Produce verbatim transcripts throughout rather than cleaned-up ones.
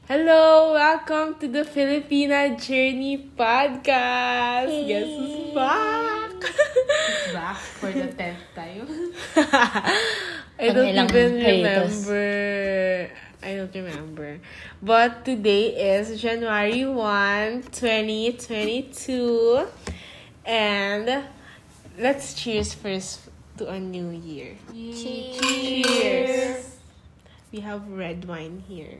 Hello, welcome to the Filipina Journey podcast. Hey. Guess who's back? It's back for the tenth time. I don't Pang-ilang even hiatus? remember. I don't remember. But today is January first, twenty twenty-two. And let's cheers first to a new year. Cheers. Cheers. We have red wine here.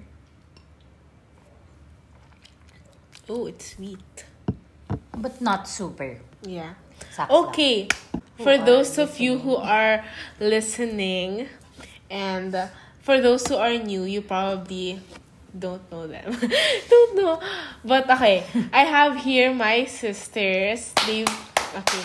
Oh, it's sweet. But not super. Yeah. Sakto. Okay. Who For are those of you listening? who are listening, and uh, for those who are new, you probably don't know them. Don't know. But okay, I have here my sisters. They've okay.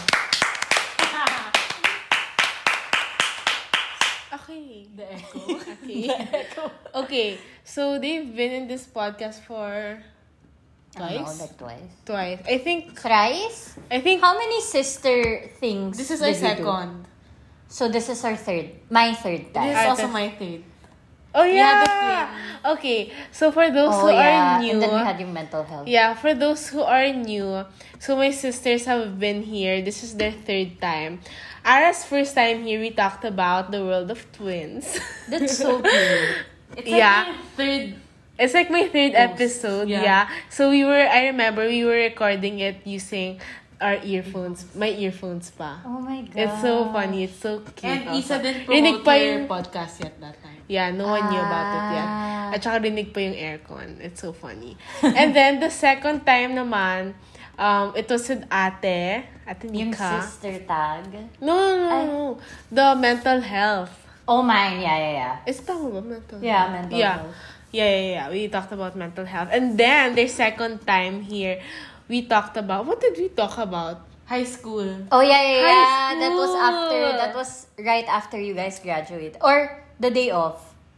Okay. The echo. Okay. The echo. Okay. So they've been in this podcast for I know, twice. like twice. Twice. I think. Thrice? I think. How many sister things This is our did we do? second. So this is our third. My third time. This is Ah, also that's- my third. Oh We yeah. had the Okay. So for those oh who yeah. are new, And then we had yung mental health. yeah, for those who are new, so my sisters have been here. This is their third time. Ara's first time here, we talked about the world of twins. That's so cute. It's Yeah. like my third. It's like my third Post. episode. Yeah. Yeah. So we were, I remember we were recording it using our earphones, my earphones pa. Oh my god. It's so funny. It's so cute. And also. Isa didn't Rinig promote pa your yung, podcast yet that time. yeah, no one knew about it yet. Ah. At saka rinig pa yung aircon. It's so funny. And then, the second time naman, um, it was with ate. Ate Yung Nika. sister tag. No, no, no, Ay. no. The mental health. Oh mine. Yeah, yeah, yeah. Is tama ba mental Yeah, health? mental yeah. health. Yeah, yeah, yeah. We talked about mental health. And then, their second time here, we talked about, what did we talk about? High school. Oh yeah, yeah, High yeah. That was school. after. That was right after you guys graduate, or the day off.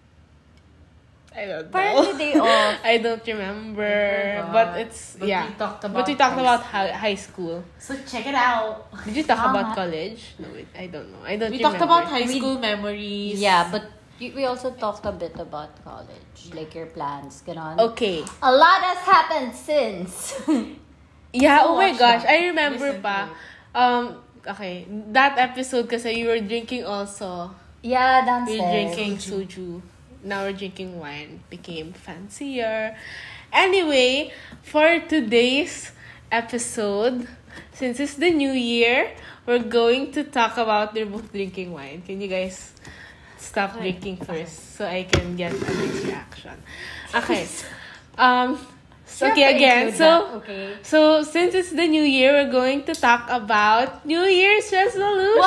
I don't know. Parang the day off. I don't remember. I forgot. But it's, But yeah. we talked but about we talked high about hi- high school. So check it out. Did you talk Tama. about college? No, wait, I don't know. I don't We remember. talked about high We- school memories. Yeah, but y- we also talked a bit about college, like your plans, ganon. Okay. A lot has happened since. Yeah, So oh my watch gosh. that. I remember Listen to pa. it. Um, okay. That episode kasi you were drinking also. yeah, We downstairs. were drinking soju. Now we're drinking wine. Became fancier. Anyway, for today's episode, since it's the new year, we're going to talk about they're both drinking wine. Can you guys stop drinking first so I can get a nice reaction? Okay. Um, so, You okay, have to again. include So, that, okay. so since it's the new year, we're going to talk about New Year's resolution.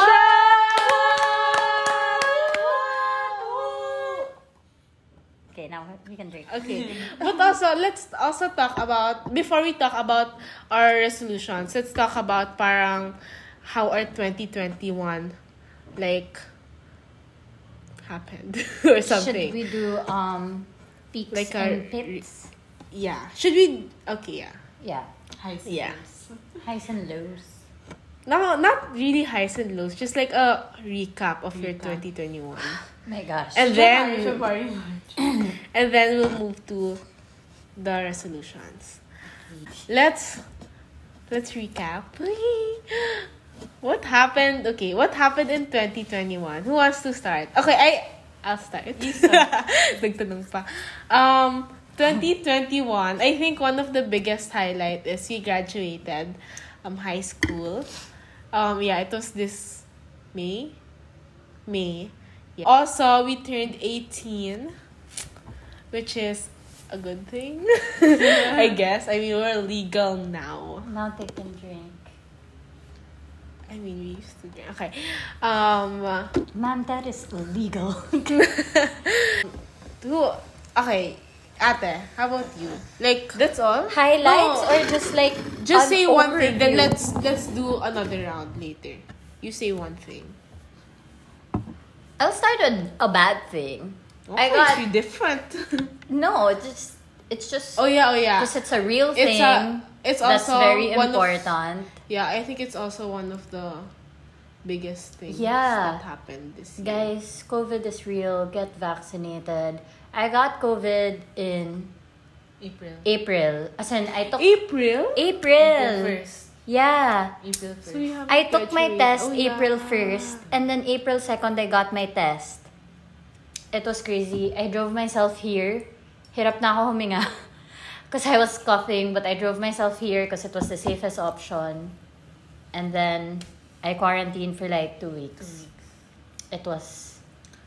Okay, now we can drink. Okay. But also, let's also talk about, before we talk about our resolutions, let's talk about parang how our twenty twenty-one, like, happened or something. Should we do um peaks Like and a- pits? Yeah. Should we, okay, yeah. Yeah, High school. Yeah. highs and lows. No, not really highs and lows, just like a recap of your Recap. twenty twenty-one. My gosh. And January, then, February, March. and then we'll move to the resolutions. Let's let's recap. What happened? Okay, what happened in twenty twenty-one? Who wants to start? Okay, I I'll start. You start. Nagtanong pa. Um, twenty twenty-one. I think one of the biggest highlight is we graduated um high school. Um, yeah, it was this May. May. Yeah. Also, we turned eighteen, which is a good thing, I guess. I mean, we're legal now. Now they can drink. I mean, we used to drink. Okay. Um, Ma'am, that is illegal. who, okay, ate, how about you? Like, that's all? Highlights No. or just like Just an say one thing, then overview? let's let's do another round later. You say one thing. I'll start with a bad thing. I Okay, got it's different. no. It's just it's just Oh yeah, oh yeah. because it's a real It's thing. a- it's that's also very one of- important. Yeah, I think it's also one of the biggest things Yeah. that happened this year. Guys, COVID is real. Get vaccinated. I got COVID in April. April. As in, I took April? April. first. Yeah. April first. So you have I took my graduate. test Oh, yeah. April first, and then April second, I got my test. It was crazy. I drove myself here. Hirap na ako huminga. Because I was coughing, but I drove myself here because it was the safest option. And then, I quarantined for like two weeks. Two weeks. It was...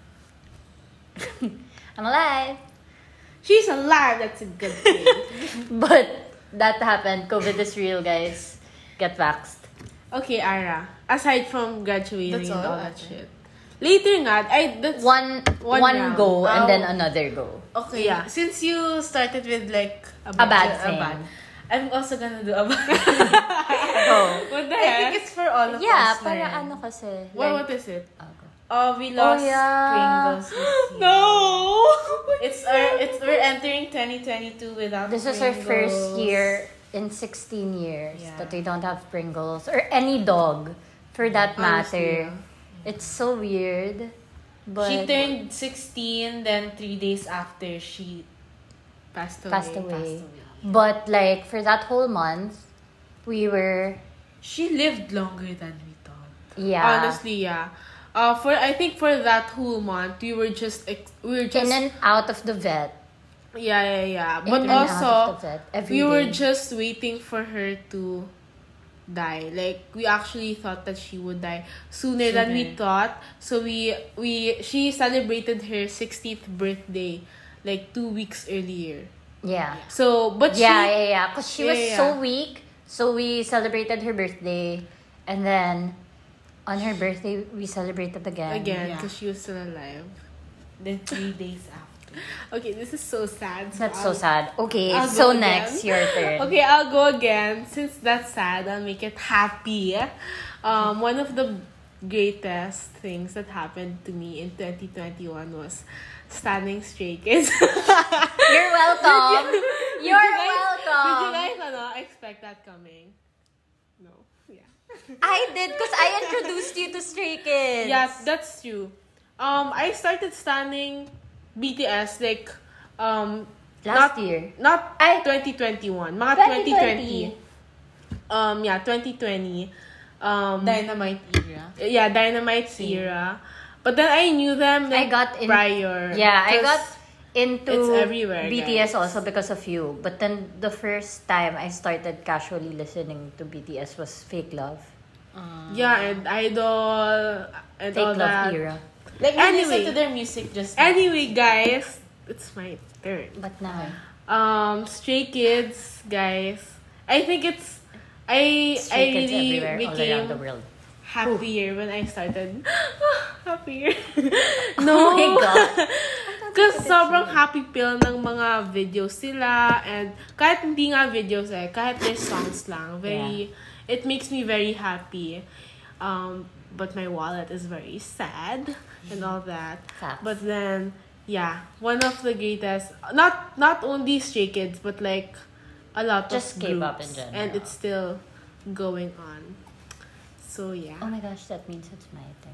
I'm alive! She's alive. That's a good thing. But, that happened. COVID is real, guys. Get vaxxed. Okay, Ara. Aside from graduating That's and all, all that ate. shit. Later nga, I, that's... One, One one, round. go, and Oh. then another go. Okay, Yeah. since you started with like A bad a thing. bad, I'm also gonna do a bad. Go. What the I heck? think it's for all of Yeah, us. para man. ano kasi. What, like- what is it? Ah, go. Oh, we lost yeah. Pringles this year. No! It's our it's we're entering twenty twenty-two without This is our Pringles. first year in sixteen years Yeah. that we don't have Pringles or any dog for that Honestly, matter. It's so weird. But She turned sixteen, then three days after she Passed away. passed away. passed away. But like for that whole month, we were She lived longer than we thought. yeah Honestly, yeah. Uh, for I think for that whole month, we were just ex- we were just in and out of the vet. yeah yeah yeah. In But and out of also the vet every we were day. just waiting for her to die. Like we actually thought that she would die sooner, than we Sooner. thought. So we we she celebrated her sixtieth birthday like two weeks earlier. yeah. So but Yeah, she yeah, yeah. Because she Yeah, was yeah, so yeah. weak. So we celebrated her birthday. And then, on her birthday, we celebrated again. again Yeah. because she was still alive. Then three days after. Okay, this is so sad. That's so I'll- sad. Okay, I'll so go next, again. your turn. Okay, I'll go again. Since that's sad, I'll make it happy. Um, one of the greatest things that happened to me in twenty twenty-one was standing Stray Kids. You're welcome. Did You're you guys- welcome. Did you guys ano, expect that coming? No. Yeah. I did because I introduced you to Stray Kids. Yes, that's true. Um, I started standing B T S like um Last not, year. Not Ay. twenty twenty-one. Mga twenty twenty twenty. Um, yeah, twenty twenty. Um, Dynamite era. yeah, Dynamite era. But then I knew them I like, got in. prior. Yeah, I 'Cause got into it's everywhere, B T S guys. also because of you. But then the first time I started casually listening to B T S was Fake Love. Uh, Yeah, and Idol and Fake all Love that. era. like we Anyway. listen to their music just now. Anyway, guys, it's my turn. But now, Um, Stray Kids, guys. I think it's I Stray I Kids really everywhere, all became around the world. happier when I started. happier. Oh no. my God. Because sobrang happy pill ng mga videos sila. And kahit hindi nga videos eh, kahit their songs lang. Very, it makes me very happy. Um, but my wallet is very sad and all that. Facts. But then, yeah, one of the greatest, not not only Stray Kids, but like a lot Just of K-pop groups. in general. And it's still going on. So yeah. Oh my gosh, that means it's my turn.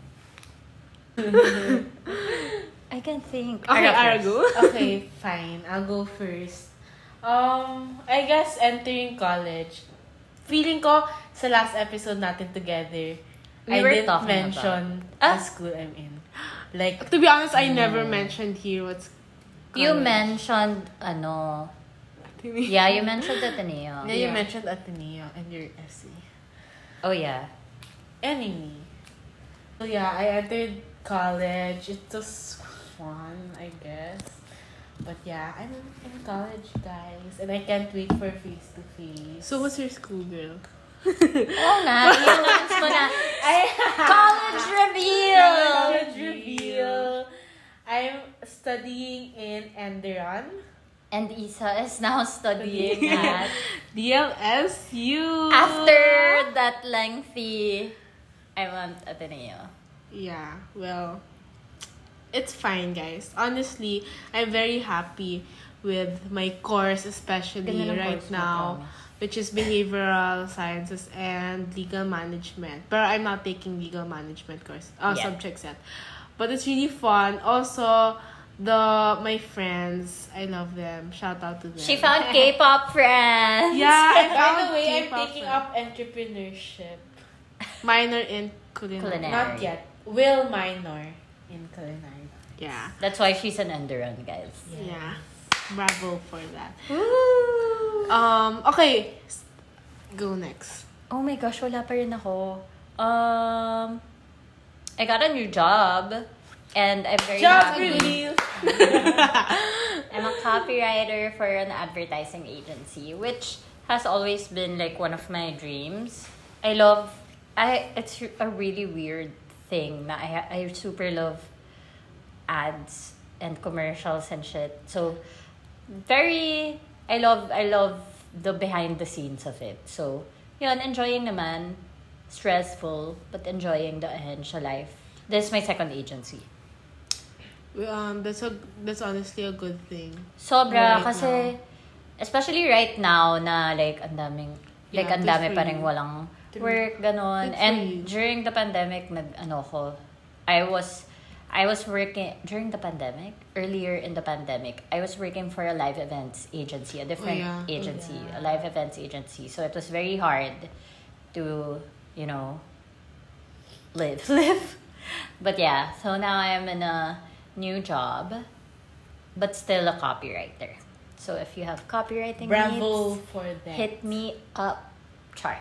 I can't think. Okay, Ara Arago. Okay, fine. I'll go first. Um, I guess entering college. Feeling ko sa last episode natin together, We I were didn't talking mention about- Ah! the school I'm in. Like, To be honest, I never mentioned here what's You college. mentioned, ano, yeah, you mentioned Ateneo. yeah, you Yeah. mentioned Ateneo in your essay. Oh yeah. Anyway. So yeah, I entered college. It was fun, I guess. But yeah, I'm in college, guys. And I can't wait for face-to-face. So what's your school, girl? Oo nga, i-announce mo na. College reveal! College reveal. I'm studying in Enderon. And Isa is now studying at, D L S U. after that lengthy, I want Ateneo. Yeah, well, it's fine, guys. Honestly, I'm very happy with my course, especially Ganda ng right course mo, now, promise. which is behavioral sciences and legal management. But I'm not taking legal management course uh, Yeah. subjects yet. But it's really fun. Also, the my friends, I love them. Shout out to them. She found K-pop friends. Yeah, I By found the way, I'm K-pop taking friends. up entrepreneurship. Minor in culinary. Culinary. Not yet. Will minor in culinary. Yeah. That's why she's an Enduron, guys. Yeah. Bravo for that. Woo! Um, okay. S- Go next. Oh my gosh, wala pa rin ako. Um, I got a new job. And I'm very Job happy. reveal! I'm a copywriter for an advertising agency, which has always been like one of my dreams. I love, I it's a really weird thing na I I super love ads and commercials and shit. So very I love I love the behind the scenes of it. So yun, enjoying naman, stressful but enjoying the ahensya life. This is my second agency. Um, that's a that's honestly a good thing. Sobra, Right kasi, now. especially right now na like, ang daming, like, Yeah, ang good dami for pa rin you. walang True. work, ganon. Good for And you. during the pandemic, nag, ano ko, I was, I was working, during the pandemic, earlier in the pandemic, I was working for a live events agency, a different Oh, yeah. agency, Oh, yeah. a live events agency. So it was very hard to, you know, live, live. But yeah, so now I'm in a new job, but still a copywriter. So if you have copywriting Bravo needs, for that. hit me up, chart.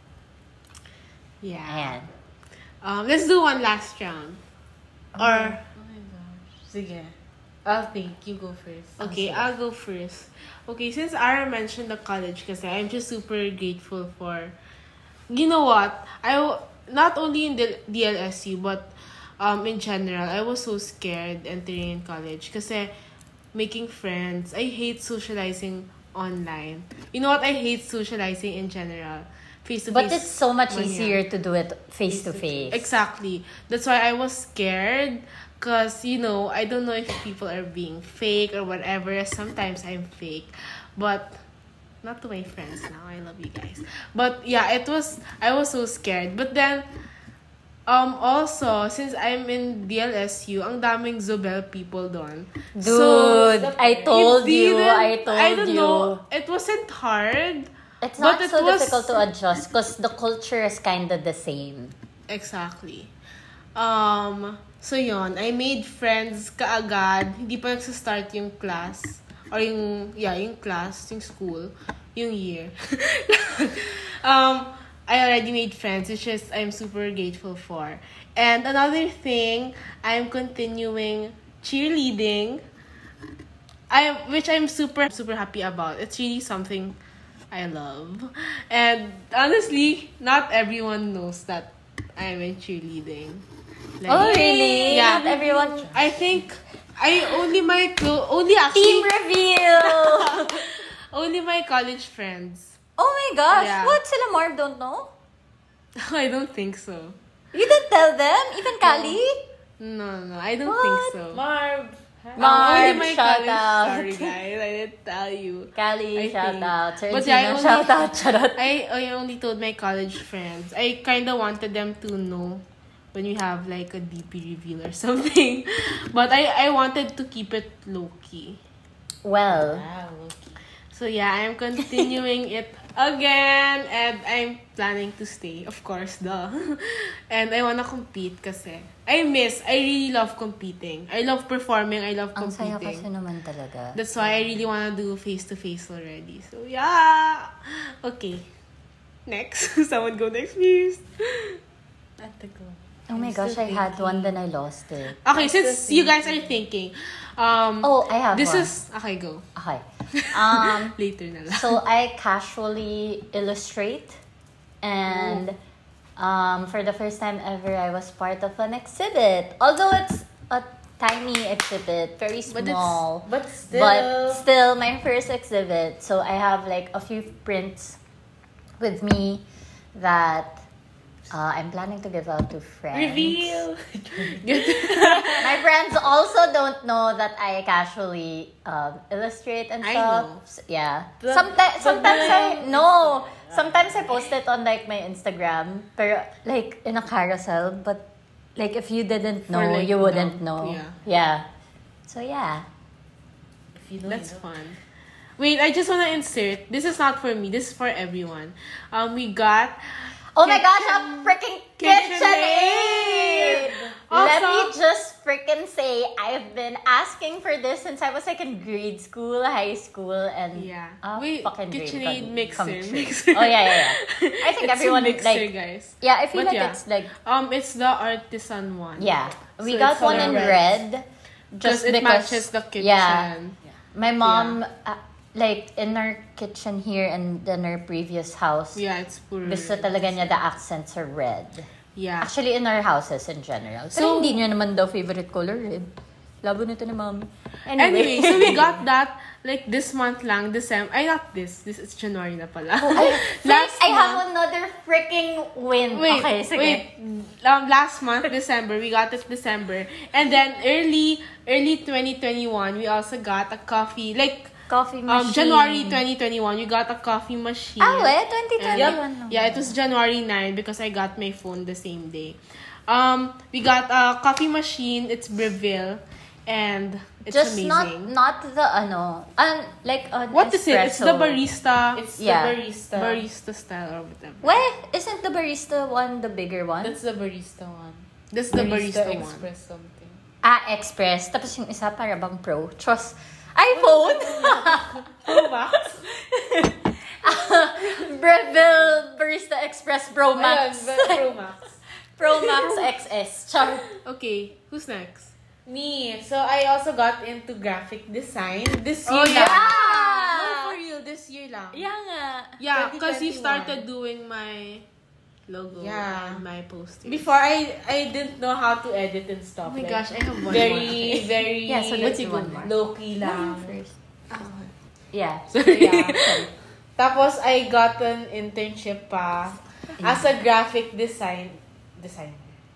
Yeah. Ayan. Um, let's do one last round. Or Oh my gosh. Sige. I'll think. You go first. okay, I'll go first. Okay, since Ara mentioned the college, kasi I'm just super grateful for. You know what? I w- not only in the D L S U but um in general, I was so scared entering in college kasi making friends. I hate socializing online. You know what? I hate socializing in general. Face to face. But it's so much man, easier yeah. to do it face to face. Exactly. That's why I was scared. Because, you know, I don't know if people are being fake or whatever. Sometimes I'm fake. But, not to my friends now. I love you guys. But, yeah, it was, I was so scared. But then, um, also, since I'm in D L S U, ang daming Zobel people doon. Dude, I told it you, didn't- I told I don't you. know. It wasn't hard. It's But not it so was- difficult to adjust because the culture is kind of the same. Exactly. Um, so yon, I made friends kaagad. Hindi pa nagsa-start yung class. Or yung, yeah, yung class, yung school, yung year. um, I already made friends, which is I'm super grateful for. And another thing, I'm continuing cheerleading. I which I'm super super happy about. It's really something I love. And honestly, not everyone knows that I'm in cheerleading. Like, Oh, really? Yeah. Not everyone. I think I only my clo- only actually Team reveal! only my college friends. Oh my gosh, Yeah. what? Sila Marv don't know? I don't think so. You didn't tell them? Even Kali? No, no, I don't What? think so. Marv. Marv, Um, only my shout college. out. Sorry guys, I didn't tell you. Kali, I shout think. out. Sir But Gino, yeah, I only- shout out. Charot. I, I only told my college friends. I kind of wanted them to know when we have like a D P reveal or something. But I, I wanted to keep it low key. Well, Wow, okay. So yeah, I'm continuing it again and I'm planning to stay, of course, duh. And I wanna compete kasi I miss, I really love competing. I love performing, I love ang saya competing. kasi naman talaga. That's why I really wanna do face-to-face already. So yeah! Okay. Next. Someone go next, please. I have to go. Oh my I'm gosh, I still had thinking. one, then I lost it. Okay, I'm since still you guys are thinking, um, Oh, I have this one. is, okay, go. Okay. Um, Later na lang. so I casually illustrate, and um, for the first time ever, I was part of an exhibit. Although it's a tiny exhibit, very But it's- small, But still. but still my first exhibit. So I have like a few prints with me that uh, I'm planning to give out to friends. Reveal. My friends also don't know that I casually um, illustrate and I stuff. know. S- Yeah. But- Sometimes, but sometimes I then- no. Sometimes I post it on like my Instagram, pero like in a carousel. But like if you didn't For, know, like, you wouldn't no, know. yeah. Yeah. So, yeah. If you know, That's you know. fun. Wait, I just wanna insert. This is not for me. This is for everyone. Um, we got. Oh my gosh, Kitchen- a freaking KitchenAid! KitchenAid! Let Also- me just freaking say, I've been asking for this since I was like in grade school, high school, and Yeah. a Wait, fucking KitchenAid dream mixer, come true. mixer. Oh yeah, yeah, yeah. I think It's a everyone mixer, like guys. yeah. I feel But like yeah. it's like Um, it's the artisan one. yeah. We So got it's one color in red. red, Just just it because matches the kitchen. Yeah, my mom uh, like in our kitchen here and in our previous house. Yeah, it's puro. Gusto talaga niya the accents are red. Yeah. Actually, in our houses in general. So- So, hindi niya naman daw favorite color red. Labo nito ni mom. Anyway, so we got that like this month lang, December. Ay, not this. This is January na pala. I, Last I have month- another freaking win. Wait, okay, sige. wait. Um, last month, December, we got it December. And then early, early twenty twenty-one, we also got a coffee. Like, Coffee machine. um, January twenty twenty-one, we got a coffee machine. Ah, we? twenty twenty-one. And- yeah, it was January ninth because I got my phone the same day. Um, we got a coffee machine. It's Breville. And it's Just amazing. not not the ano, um, like an What is it? It's the espresso. barista. It's Yeah. the barista. barista style or whatever. Where isn't the barista one the bigger one? That's the barista one. This is the barista, one. Express something. Ah, Express. Tapos yung isa para bang Pro. Trust. iPhone! Pro Max? Breville Barista Express Pro Max. Ayun, Pro Max. Pro Max X S. Char. Okay, who's next? Me. So, I also got into graphic design. This year Oh, lang. yeah! No, for real. This year lang. Yeah nga. Yeah, because you twenty twenty-one. started doing my logo Yeah. and my posters. Before, I I didn't know how to edit and stuff. Oh my Like, gosh, I have one more. Very, very Yeah, so let's do one more. low-key lang. First. Oh. Yeah. So, yeah. Tapos, I got an internship pa as a graphic design designer.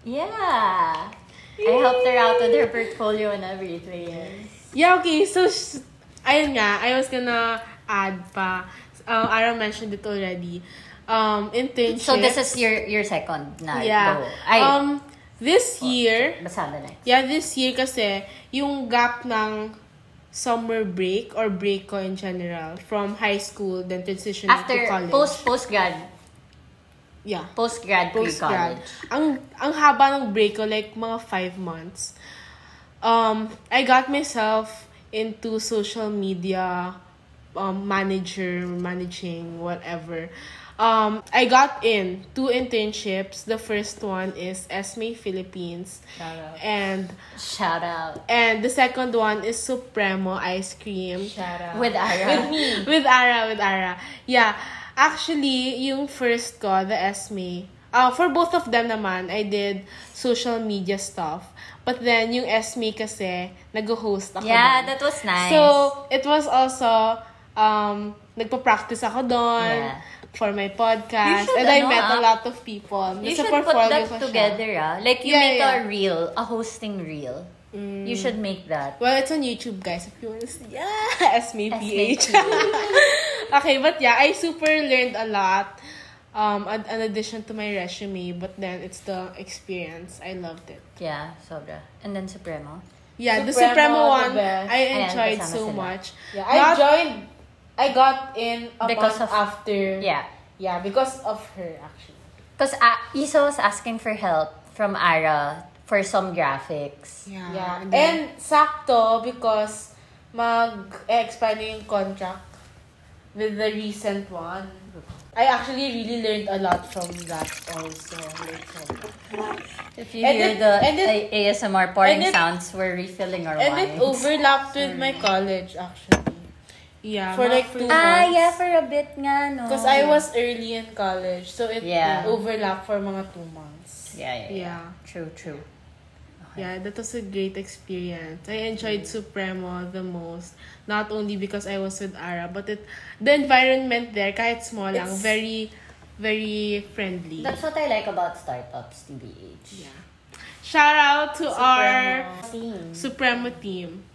Yeah. I helped her out with her portfolio and everything. Yeah, okay. So, sh- ayun nga, I was gonna add pa. Um, Ara mentioned it already. Um, internship. So this is your your second na Yeah. go. Ay, Um, this year, basta na next. yeah, this year kasi, yung gap ng summer break or break ko in general from high school then transition After to college. post post grad, yeah. post grad Post-grad. pre-college. Ang, ang haba ng break ko, like mga five months. Um, I got myself into social media um, manager, managing, whatever. Um, I got in two internships. The first one is Esme Philippines. Shout out. And Shout out and the second one is Supremo Ice Cream. Shout out. with Ara. With me. With Ara, with Ara. Yeah. Actually, yung first ko, the Esme, uh, for both of them naman, I did social media stuff. But then, yung Esme kasi, nag-host ako Yeah, doon. that was nice. So, it was also, um, nagpa-practice ako doon Yeah. for my podcast. You should, And I ano, met a ah, lot of people. You Nasa should put portfolio that ko siya. together, ah. Like, you Yeah, make yeah. a reel, a hosting reel. You should make that. Well, it's on YouTube, guys, if you want to see. Yeah, Esme P H. Esme P H. Okay, but yeah, I super learned a lot. Um, in in addition to my resume, but then it's the experience. I loved it. Yeah, sobra. And then Supremo. Yeah, the Supremo, Supremo the one, best. I Ayan, enjoyed kasama so sila. much. Yeah, I Not- joined. I got in a Because month of- after. Yeah. Yeah, because of her, actually. Because uh, Isa was asking for help from Ara for some graphics. Yeah, Yeah. and then- And sakto because mag-expire na yung contract with the recent one. I actually really learned a lot from that also. Like, so. If you And hear it- the and it- A- ASMR pouring and it- sounds, we're refilling our And wine. it overlapped with my college, actually. yeah, For mga like two first- Ah, months. yeah, for a bit nga, no? Because I was early in college, so it Yeah. overlapped for mga two months. Yeah, yeah, yeah. Yeah. True, true. Yeah, that was a great experience. I enjoyed Supremo the most. Not only because I was with Ara, but it the environment there, kahit small lang, It's- very, very friendly. That's what I like about startups, T B H. Yeah. Shout out to our Team. Supremo team.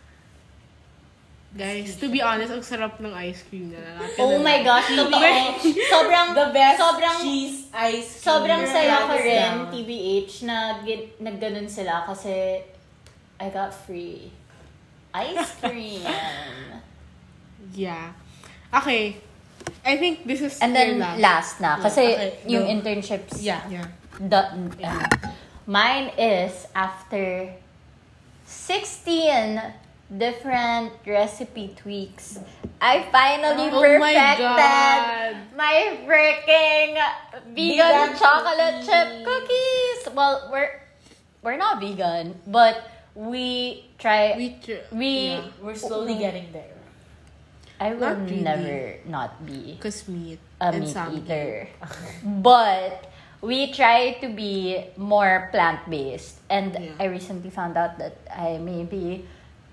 Guys, to be honest, ang sarap ng ice cream nila. Not Oh gonna my lie. gosh, totoo. sobrang, The best sobrang, cheese ice cream. sobrang saya ko Hands rin, down. T B H, na gin- nagganon sila kasi I got free. Ice cream. Yeah. Okay. I think this is And then your last. last na. Kasi okay, yung go. internships. Yeah. Yeah. The, uh, mine is after sixteen different recipe tweaks. I finally Oh my perfected God. my freaking vegan, Vegan chocolate cookies. chip cookies. Well, we're we're not vegan, but we try. We, tr- we yeah. We're slowly getting there. I will Not really. never not be Cause meat. a and meat some eater. But we try to be more plant-based. And Yeah. I recently found out that I may be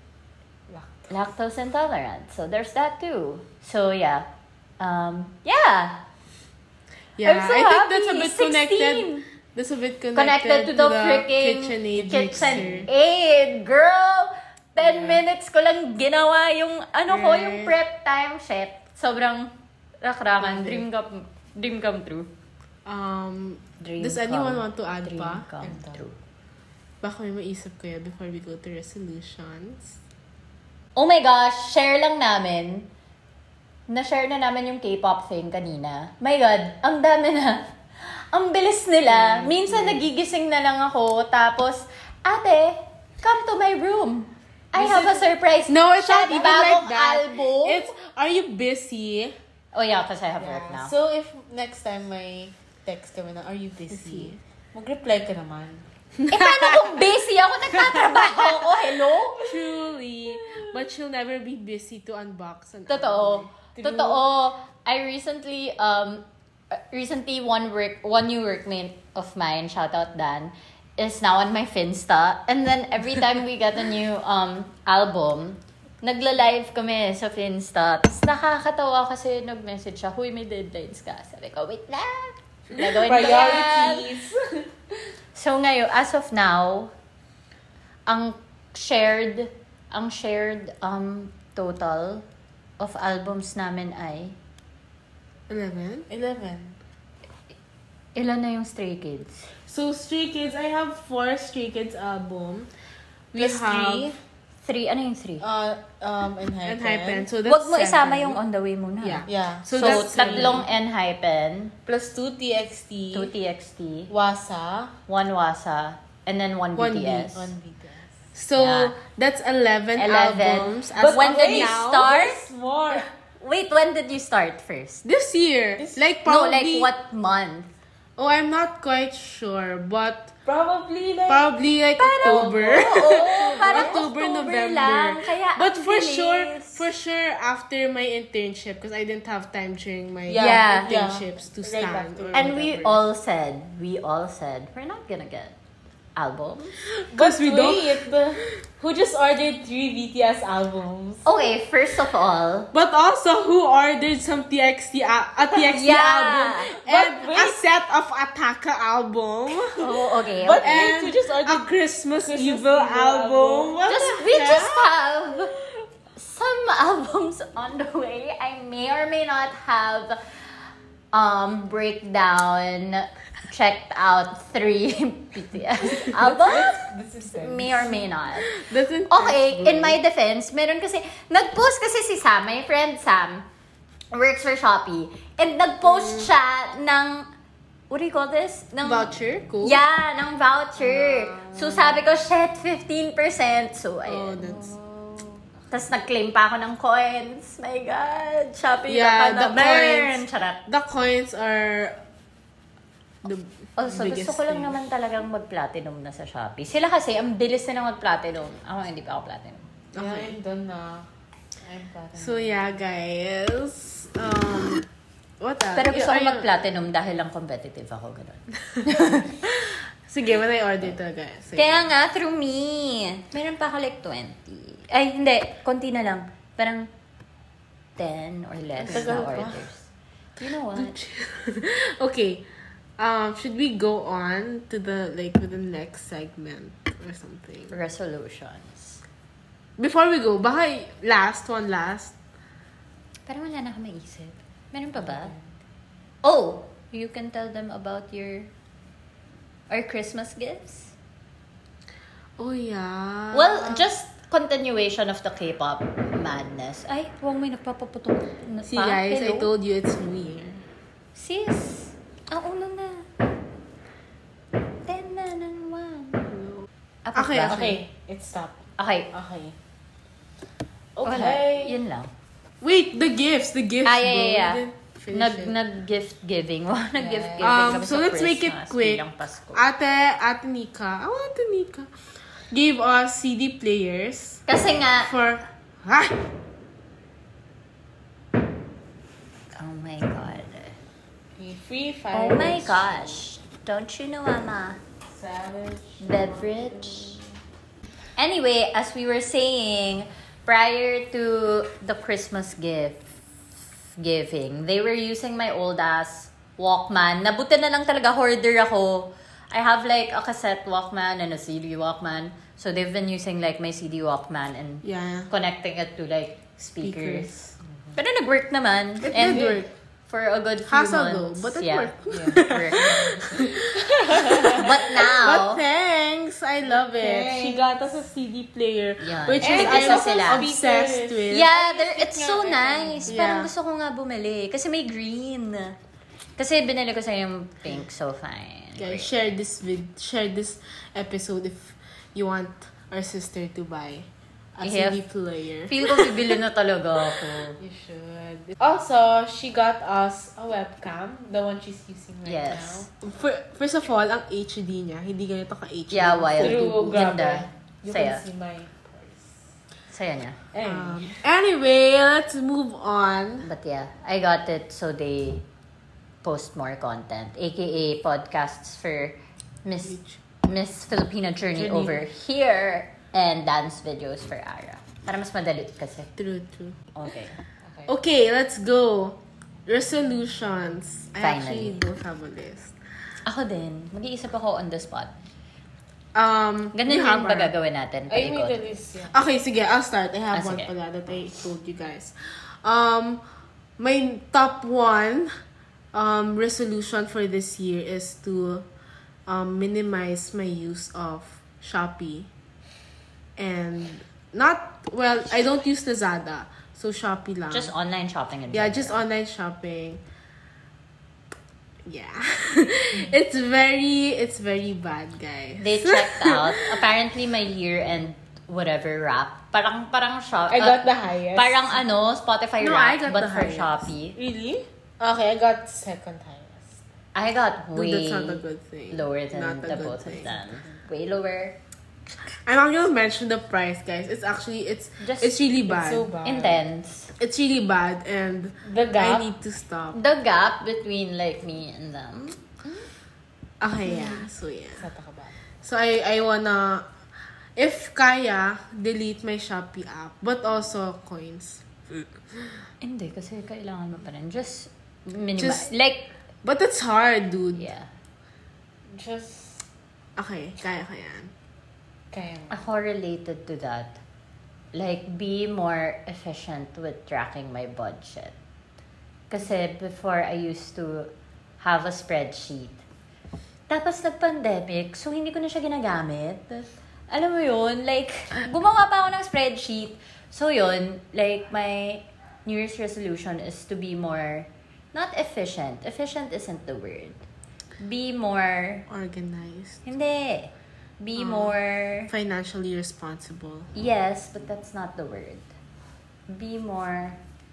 lactose intolerant. So there's that too. So yeah. Um, yeah. Yeah, I'm so I think happy. that's a bit sixteen. connected. That's a bit connected, Connected to the freaking KitchenAid Kitchen mixer. Aid. Girl! ten Yeah. minutes ko lang ginawa yung ano ko, Right. yung prep time. Shit. Sobrang rakrakan. Okay. Dream come, dream come true. Um, Dream does anyone come- want to add dream pa? come I'm done. true. Baka may maisip ko ya before we go to resolutions. Oh my gosh, share lang namin. Na-share na namin yung K-pop thing kanina. My God, ang dami na. Ang bilis nila. Minsan nagigising na lang ako, tapos, ate, come to my room. I have a surprise. No, it's not Shadi, even bagong like that. album. It's, are you busy? Oh yeah, kasi I have work Yeah. now. So, if next time may text kami na, are you busy? Mag-reply ka naman. eh, paano kung busy ako? Nagtatrabaho ako. Hello? Truly. But she'll never be busy to unbox an Totoo. True. Totoo. I recently, um, recently one work, one new workmate of mine, shout out Dan, is now on my Finsta. And then every time we get a new um album, nagla-live kami sa Finsta. Tapos nakakatawa kasi nag-message siya, huy, may deadlines ka. Sabi ko, wait lang. Gagawin ko yan. Priorities. So ngayon, as of now, ang shared, ang shared um total of albums namin ay eleven? Eleven. ilan na yung Stray Kids? So, Stray Kids, I have four Stray Kids album. We Plus have three. Three? Ano yung three? Uh, um, and hypen. and Hypen. So, that's Huwag mo isama seven. yung On The Way muna. Yeah. Yeah. So, So, that's tatlong N-Hypen, Plus two T X T. two T X T, Wasa. one Wasa, and then one, One B T S. One B T S. So, Yeah. that's eleven, eleven. albums. As But when of did you now, start? There's more. Wait, when did you start first? This year. This- like, No, probably... like what month? Oh, I'm not quite sure. But, Probably like... probably like October. Oo, parang October, October November. lang. Kaya But ang for bilis. sure, for sure, after my internship, because I didn't have time during my Yeah, Yeah. internships to Right stand. after. or And we whatever. all said, we all said, we're not gonna get albums. Because we don't. Wait, who just ordered three B T S albums? Okay, first of all, But also, who ordered some T X T, al- a T X T Yeah. album and But a wait. set of Ataka album oh, okay, But okay. wait, and you just a ordered Christmas, Christmas Evil, Evil album. album. What Just the we heck? just have some albums on the way. I may or may not have um breakdown checked out three B T S albums. This is very May or may not. Doesn't Okay, touch in me. my defense, meron kasi, nag-post kasi si Sam, my friend Sam, works for Shopee, and nag-post siya ng, what do you call this? Ng, Voucher? Cool. Yeah, ng voucher. So sabi ko, shit, fifteen percent. So, Oh, ayun. that's... Tapos nag-claim pa ako ng coins. My God, Shopee Yeah, baka the na burn. coins. Charot. The coins are the Also, biggest gusto ko lang thing. naman talagang mag-platinum na sa Shopee. Sila kasi, ang bilis na mag-platinum. Ako, hindi pa ako platinum. Yeah, I'm done na. I'm platinum. So yeah, guys. Um, what else? Pero gusto Are ko you- mag-platinum dahil lang competitive ako, ganun. Sige, when I order ito, guys. Sige. Kaya nga, through me. Meron pa ako like twenty. Ay, hindi. Konti na lang. Parang ten or less Tagal na pa. orders. You know what? Okay. Um, should we go on to the like to the next segment or something? Resolutions. Before we go, baka last one last. Parang wala na ako maisip. Meron pa ba? Oh! You can tell them about your our Christmas gifts. Oh yeah. Well, just continuation of the K-pop madness. Ay, huwag may nagpapaputok na See pa. guys, I Hello? told you it's New Year. Sis, ang ulo na. Ten na naman. Apat Okay, ba? Okay, it stopped. Okay. Okay. Wala. Okay. Yun lang. Wait, the gifts, the gifts, Ah, yeah, bro. yeah, yeah. We didn't finish Nag, it. nag-gift giving. Wow, nag-gift Yeah. giving Um, kami so sa let's make it Christmas quick. bilang Pasko. Ate, Ate Nika, oh, Ate Nika, gave us C D players Kasi nga, for, ah, oh my God. Okay, free Oh fire. my gosh. Don't you know I'm a Savage. beverage? Anyway, as we were saying, prior to the Christmas gift giving, they were using my old ass Walkman. Nabuti na lang talaga hoarder ako. I have like a cassette Walkman and a C D Walkman. So they've been using like my C D Walkman and yeah, connecting it to like speakers. speakers. Pero nag-work naman. It and did work. For a good few Hassle though, months. but it yeah. worked. Yeah, worked. But now, But thanks, I love it. Thanks. She got us a C D player, Yan. which And is isa I'm sila. obsessed with. yeah, they're, Ayos it's nga so eh. nice. Yeah. Parang gusto ko nga bumili. Kasi may green. Kasi binili ko sa yung pink, so fine. Guys, share this vid, share this episode if you want our sister to buy a Yeah. C D player. Feel ko bibili na talaga ako. You should. Also, she got us a webcam, the one she's using right Yes. For, first of all, ang H D niya, hindi ganito ka-H D. Yeah, now. wild. True, grabe. Ganda. You Saya. can see my purse. Saya niya. Anyway. Um, anyway, let's move on. But yeah, I got it so they post more content. A K A podcasts for Miss Miss Filipina Journey, Journey. over here and dance videos for Ara. Para mas madali kasi. True, true. Okay. Okay. Okay, let's go. Resolutions. I actually Finally. don't have a list. Ako din. Mag-iisip ako on the spot. Um, Ganun you have yung ba our- gagawin natin? I made Paikot. the list, yeah. Okay, sige, I'll start. I have Ah, one sige. pala that I told you guys. Um, my top one um, resolution for this year is to um, minimize my use of Shopee. And not, well, I don't use Lazada. So, Shopee lang. Just online shopping. In Yeah, general. just online shopping. Yeah. it's very, it's very bad, guys. They checked out. Apparently, my year-end whatever wrap. Parang, parang shop. I uh, got the highest. Parang ano, Spotify No, wrap, I got but the for highest. Shopee. Really? Okay, I got second highest. I got Dude, way that's not a good thing. lower than Not a the good both thing. of them. Way lower. I'm not gonna mention the price, guys. It's actually, it's, Just- it's really bad. It's so bad. Intense. It's really bad, and The gap. I need to stop. The gap between like me and them. Okay, yeah. So, yeah. Sa takaba. So, I, I wanna, if kaya, delete my Shopee app. But also, coins. Hindi, kasi kailangan mo pa rin. Just minimize. Just- like, But it's hard, dude. yeah. Just, Okay, kaya ka yan. kaya mo. Ako related to that. Like, be more efficient with tracking my budget. Kasi before, I used to have a spreadsheet. Tapos nag-pandemic, so hindi ko na siya ginagamit. Alam mo yun, like, gumawa pa ako ng spreadsheet. So yun, like, my New Year's resolution is to be more, not efficient. Efficient isn't the word. Be more, Organized. hindi. Be Ah. more, Financially responsible. yes, but that's not the word. Be more,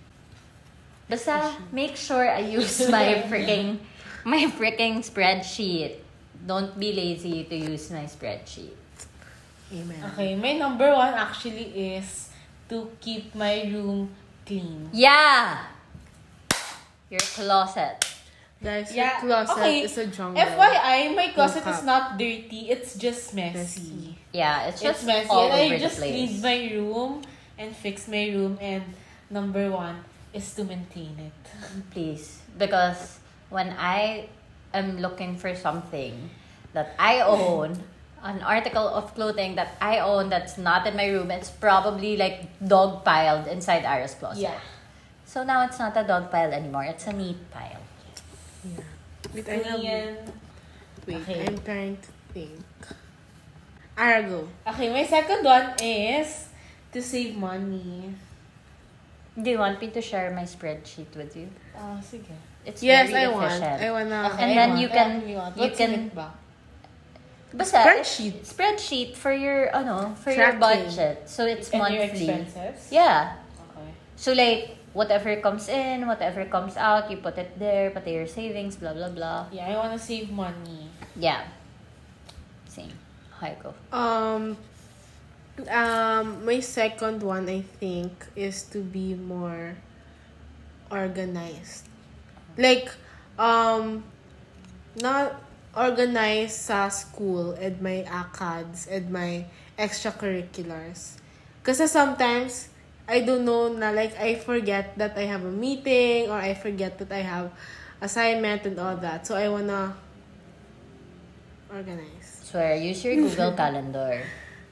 basta make sure I use my freaking, my freaking spreadsheet. Don't be lazy to use my spreadsheet. Amen. Okay, my number one actually is to keep my room clean. Yeah! Your closet. Guys, Yeah, your closet okay. is a jungle. F Y I, my closet Look is up. not dirty. It's just messy. Messy. Yeah, it's It's just messy. all And over I the just place. cleaned my room and fixed my room. And number one is to maintain it. Please. Because when I am looking for something that I own, an article of clothing that I own that's not in my room, it's probably like dog piled inside Ara's closet. Yeah. So now it's not a dog pile anymore. It's a neat pile. Yeah. Wait, I have... Clean. Wait, Okay. I'm trying to think. Arago. Okay, my second one is to save money. Do you want me to share my spreadsheet with you? Ah, sige. It's Yes, very I want. efficient. I wanna. Okay, And I then want. you I can- actually want. you What's can- in it ba? Basta, Spreadsheet. it's- Spreadsheet for your, ano, for Tracking. your budget. So it's And your monthly. expenses? Yeah. Okay. So like, whatever comes in, whatever comes out, you put it there, pati your savings, blah, blah, blah. Yeah, I wanna save money. Yeah. Same. Hi, go. Um, um, my second one, I think, is to be more organized. Like, um, not organized sa school and my ACADS and my extracurriculars. Kasi sometimes, I don't know na like, I forget that I have a meeting or I forget that I have assignment and all that. So, I wanna organize. Swear, use your Google Calendar.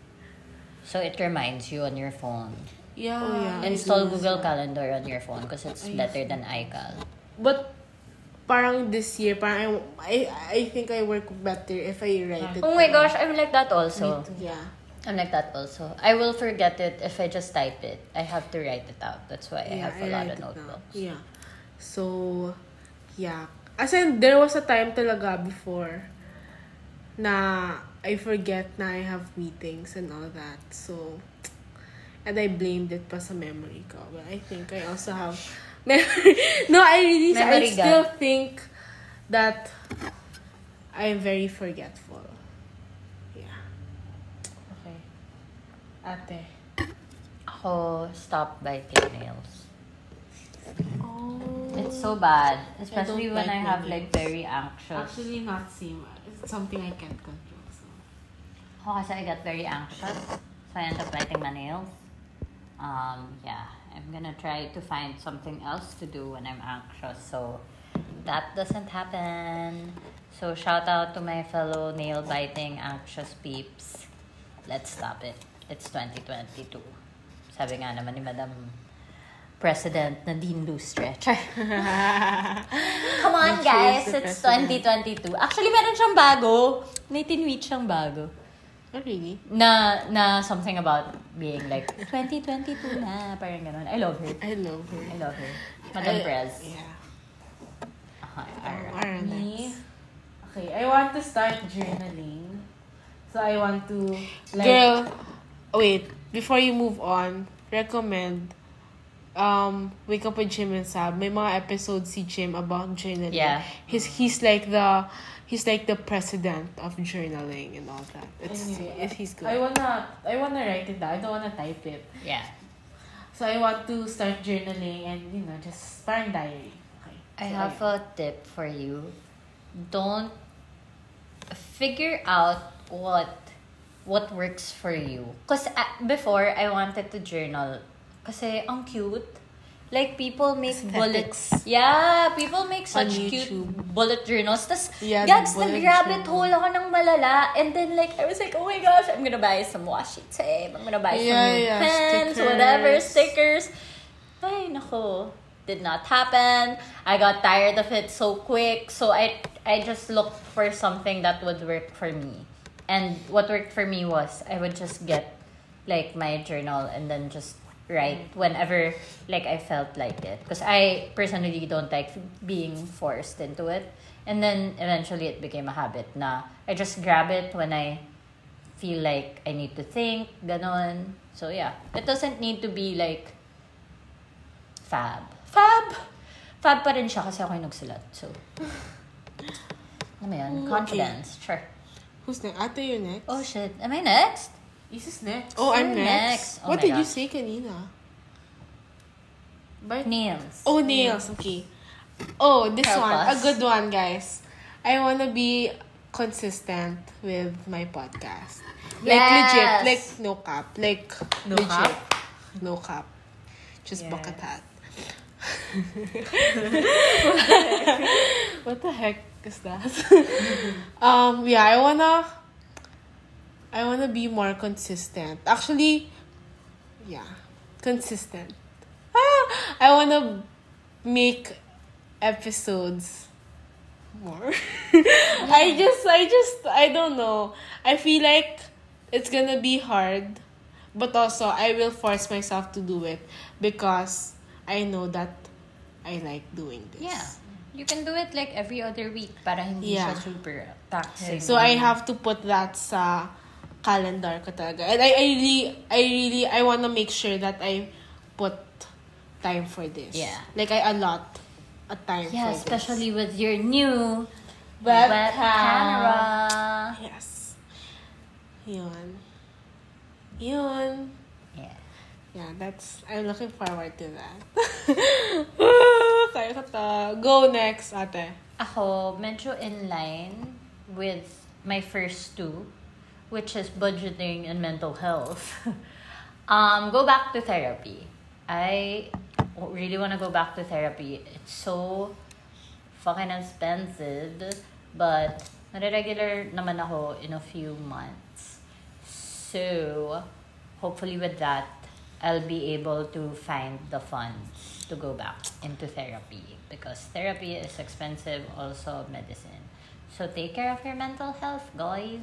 So it reminds you on your phone. Yeah. Oh, yeah. I Install do Google that. Calendar on your phone because it's I better see. than iCal. But parang this year, parang I, I, I think I work better if I write it. Oh my down. gosh, I'm like that also. Me too. Yeah. I'm like that also. I will forget it if I just type it. I have to write it out. That's why I Yeah, have a I lot write of it down. notebooks. Yeah. So, yeah. As in, there was a time talaga before na I forget na I have meetings and all that. So, and I blamed it pa sa memory ko. But I think I also have memory. No, I really, I Memory still gap. think that I'm very forgetful. Yeah. Okay. Ate. Ako, stop biting nails. Oh. It's so bad. Especially don't when like I have my like nails. very anxious. Actually, not same. It's something I can't control. So. Ako kasi I get very anxious. So I end up biting my nails. Um, yeah. I'm gonna try to find something else to do when I'm anxious. So that doesn't happen. So shout out to my fellow nail biting anxious peeps. Let's stop it. It's twenty twenty-two. Sabi nga naman ni Madam President Nadine Lustre. Char. Come on, She is guys. the It's president. twenty twenty-two. Actually, meron siyang bago. May tinweet siyang bago. Oh, really? Na, na something about being like, twenty twenty-two na. Parang ganun. I love her. I love her. I love her. Madam I- Prez. Yeah. Uh-huh, Oh, alright. alright. Me? Okay, I want to start journaling. So I want to like Girl, wait. Before you move on, recommend um Wake Up with Jim and Sab. May mga episodes si Jim about journaling. Yeah. He's he's like the he's like the president of journaling and all that. It's Anyway, it, he's good. I wanna I wanna write it down. I don't wanna type it. Yeah. So I want to start journaling and you know just parang diary. Okay. I So, have ayun. a tip for you. Don't figure out what what works for you. Because uh, before, I wanted to journal. Kasi ang cute. Like, people make bullets. Aesthetics. Yeah, people make On such cute YouTube. bullet journals. Tapos, Yeah, the gags, bullet nag-rabbit journal. hole ako ng malala. And then, like, I was like, oh my gosh, I'm gonna buy some washi tape. I'm gonna buy some Yeah, new yeah, pens, stickers. whatever, stickers. Ay, nako. Did not happen. I got tired of it so quick. So, I I just looked for something that would work for me. And what worked for me was, I would just get, like, my journal and then just write whenever, like, I felt like it. Because I personally don't like being forced into it. And then, eventually, it became a habit na I just grab it when I feel like I need to think, ganon. So, yeah. It doesn't need to be, like, fab. Fab! Fab pa rin siya kasi ako yung nagsulat. So, ano mo yun? Ooh, Confidence. Sure. Who's next? Ate, you next? Oh, shit. Am I next? Isis next. Oh, I'm You're next. next. Oh What my did you gosh. say kanina? But Nails. Oh, nails. Okay. Oh, this Help one. us. A good one, guys. I want to be consistent with my podcast. Like, Yes. legit. Like, no cap. Like, No legit. cap? No cap. Just Yes. bucket hat. What the heck is that? um, yeah, I wanna... I wanna be more consistent. Actually, yeah. Consistent. Ah, I wanna make episodes more. I just, I just, I don't know. I feel like it's gonna be hard but also I will force myself to do it because I know that I like doing this. Yeah. You can do it like every other week para hindi Yeah. siya super taxing. So I have to put that sa calendar ko talaga. And I, I really, I really, I wanna make sure that I put time for this. Yeah. Like I allot a time Yeah, for especially with your new Web web cam. camera. this. Yes. Yun. Yun. Yeah. Yeah, that's, I'm looking forward to that. Kaya ka ta. Go next, ate. Ako, medyo in line with my first two, which is budgeting and mental health. um, go back to therapy. I really want to go back to therapy. It's so fucking expensive, but nare-regular naman ako in a few months. So, hopefully with that, I'll be able to find the funds to go back into therapy because therapy is expensive, also medicine. So take care of your mental health, guys.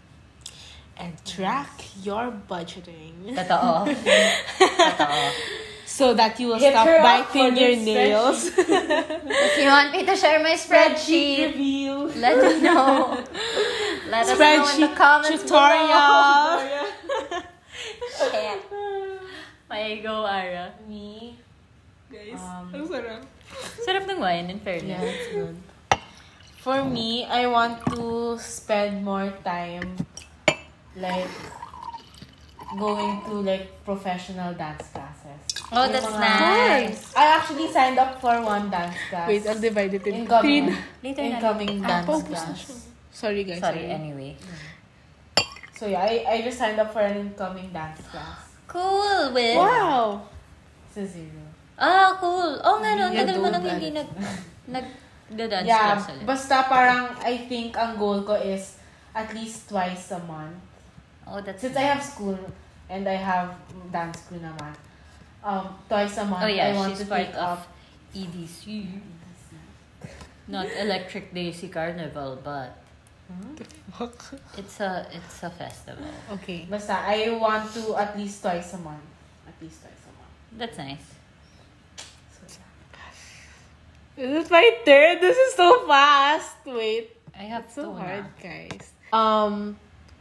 And track your budgeting. Totoo. Totoo. So that you will Hit stop her up biting for your this nails. If you want me to share my spreadsheet, review. let me know. Let us know in the Spreadsheet comments tutorial. below. Shit. May go, Ara. Me. Guys, Um, ang sarap. Sarap ng wine, in fairness. Yeah, it's good. For me, I want to spend more time like going to like professional dance classes. Oh, Yung that's mga- nice. I actually signed up for one dance class. Wait, I'll divide it in incoming, Later na incoming lang. dance Ah, focus na class. siya. Sorry, guys. Sorry, anyway. So yeah, I, I just signed up for an incoming dance class. Cool, with... Wow! Sa zero. Ah, cool. Oh, nga no, Yeah, tagal mo don't nang hindi nag... nag... dance Yeah, class ulit. basta parang I think ang goal ko is at least twice a month. Oh, that's Since I have school and I have dance crew naman, um, twice a month Oh yeah, I want she's to part pick of up. E D C. Not Electric Daisy Carnival, but Fuck. it's a it's a festival. Okay. Basta I want to at least twice a month. At least twice a month. That's nice. So yeah. This is my turn. This is so fast. Wait. I have It's so two hard, na. guys. Um,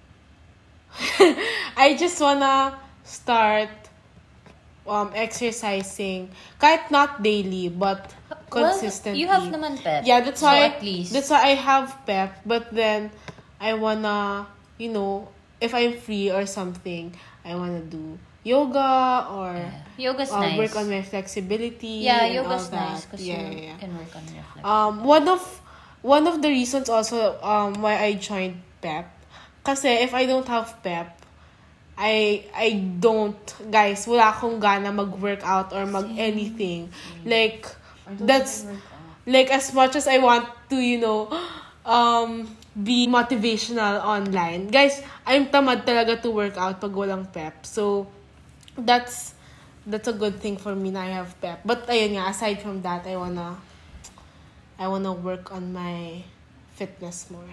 I just wanna start um exercising, kahit not daily but consistently. Well, you have naman pep. Yeah, that's so why at least that's why I have pep, but then I wanna, you know, if I'm free or something, I wanna do yoga or yeah. Yoga's uh, nice. work on my flexibility. yeah, and yoga's all that. nice because yeah, you yeah, yeah. can work on your flex. Um, one of one of the reasons also um why I joined pep, kasi if I don't have pep, I I don't, guys, wala akong gana mag-workout or mag-anything. Like, that's, like, as much as I want to, you know, um, be motivational online, guys, I'm tamad talaga to work out pag walang pep. So, that's, that's a good thing for me na I have pep. But, ayun nga, aside from that, I wanna, I wanna work on my fitness more.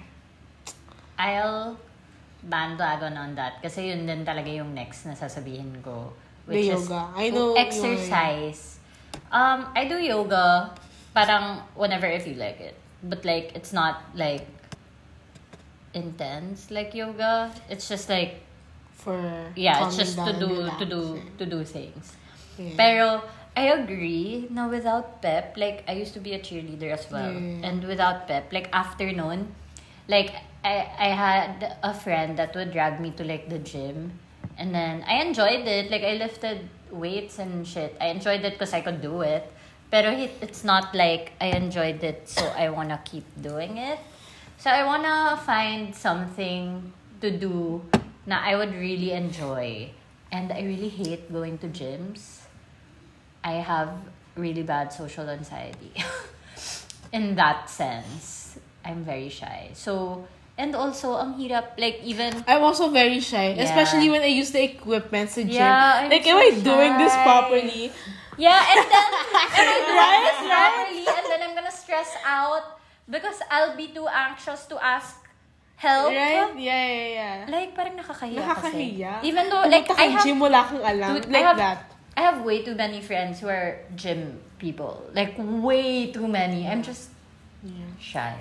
I'll bandwagon on that kasi yun din talaga yung next na sasabihin ko, which The is yoga. I know exercise. Um, I do yoga parang whenever I feel like it, but like it's not like intense like yoga. It's just like For yeah, it's calming just to down, do to do relaxing. to do things. Yeah. Pero I agree na without pep, like I used to be a cheerleader as well. Yeah. And without pep, like afternoon, like I I had a friend that would drag me to like the gym. And then I enjoyed it. Like I lifted weights and shit. I enjoyed it because I could do it. Pero it, it's not like I enjoyed it so I wanna keep doing it. So I wanna find something to do na I would really enjoy. And I really hate going to gyms. I have really bad social anxiety. In that sense, I'm very shy. So, and also, ang hirap, like even... I'm also very shy, Yeah. especially when I use the equipment sa gym. Yeah, I'm like, so am I doing this shy. properly? Yeah, and then, am I doing Right, this properly? And then I'm gonna stress out because I'll be too anxious to ask help. Right? Yeah, yeah, yeah. Like, parang nakakahiya, Nakakahiya. kasi. Even though, like, Pumunta I kang have, gym, wala kang alam. Dude, like I have, that. I have way too many friends who are gym people. Like, way too many. I'm just Yeah. shy.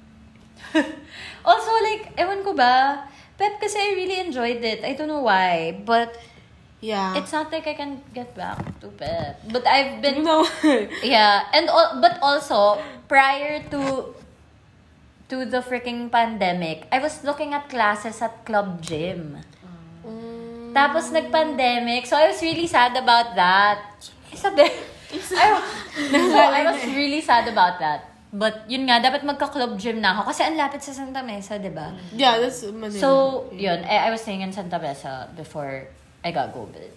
Also, like, ewan ko ba, Pep kasi I really enjoyed it. I don't know why, but Yeah. it's not like I can get back to Pep. But I've been, You know. yeah, and al- but also, prior to to the freaking pandemic, I was looking at classes at Club Gym. Mm. Tapos nag-pandemic, so I was really sad about that. Sabi, I, so I was really sad about that. But yun nga, dapat magka-club gym na ako kasi ang lapit sa Santa Mesa, di ba? Yeah, that's Manila. So, yun, I, I was staying in Santa Mesa before I got COVID.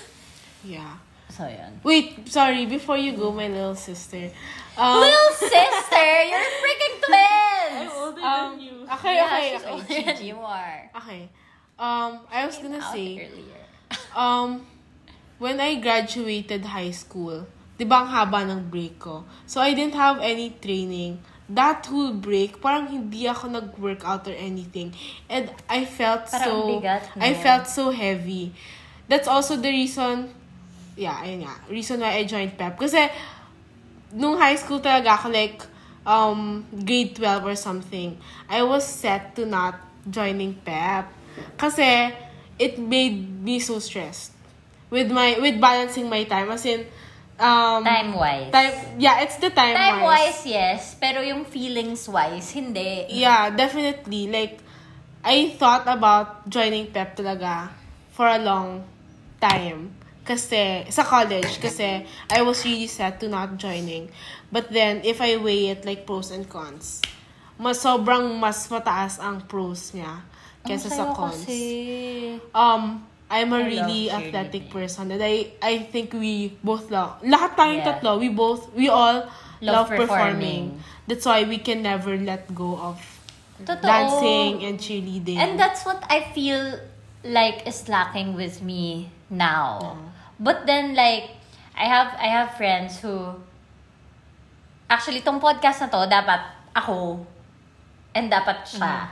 Yeah. So, yun. Wait, sorry, before you go, my little sister. Um, Little sister, you're freaking twins! older um, than you. Okay, Yeah, okay, she's okay. older than you are. Okay. Um, I was Came gonna out say, earlier. um, when I graduated high school, di ba ang haba ng break ko? So, I didn't have any training. That whole break, parang hindi ako nag-workout or anything. And I felt Parang so, ang bigat, no? I felt so heavy. That's also the reason, yeah, ayun nga, reason why I joined Pep. Kasi, nung high school talaga ako, like, um, grade twelve or something, I was set to not joining Pep. Kasi, it made me so stressed. With my, with balancing my time. As in, um, Time-wise. Time, yeah, it's the time, Time-wise, yes. Pero yung feelings-wise, hindi. Yeah, definitely. Like, I thought about joining Pep talaga for a long time. Kasi, sa college, kasi I was really set to not joining. But then, if I weigh it like pros and cons, mas sobrang mas mataas ang pros niya kesa Ang sa sayo cons. kasi. Um, I'm a I really love athletic cheerleading. person and I I think we both love. Lahat tayong Yeah. tatlo, we both we all love, Love performing. performing. That's why we can never let go of Totoo. dancing and cheerleading. And that's what I feel like is lacking with me now. But then, like, I have I have friends who... Actually, tong podcast na to, dapat ako and dapat siya.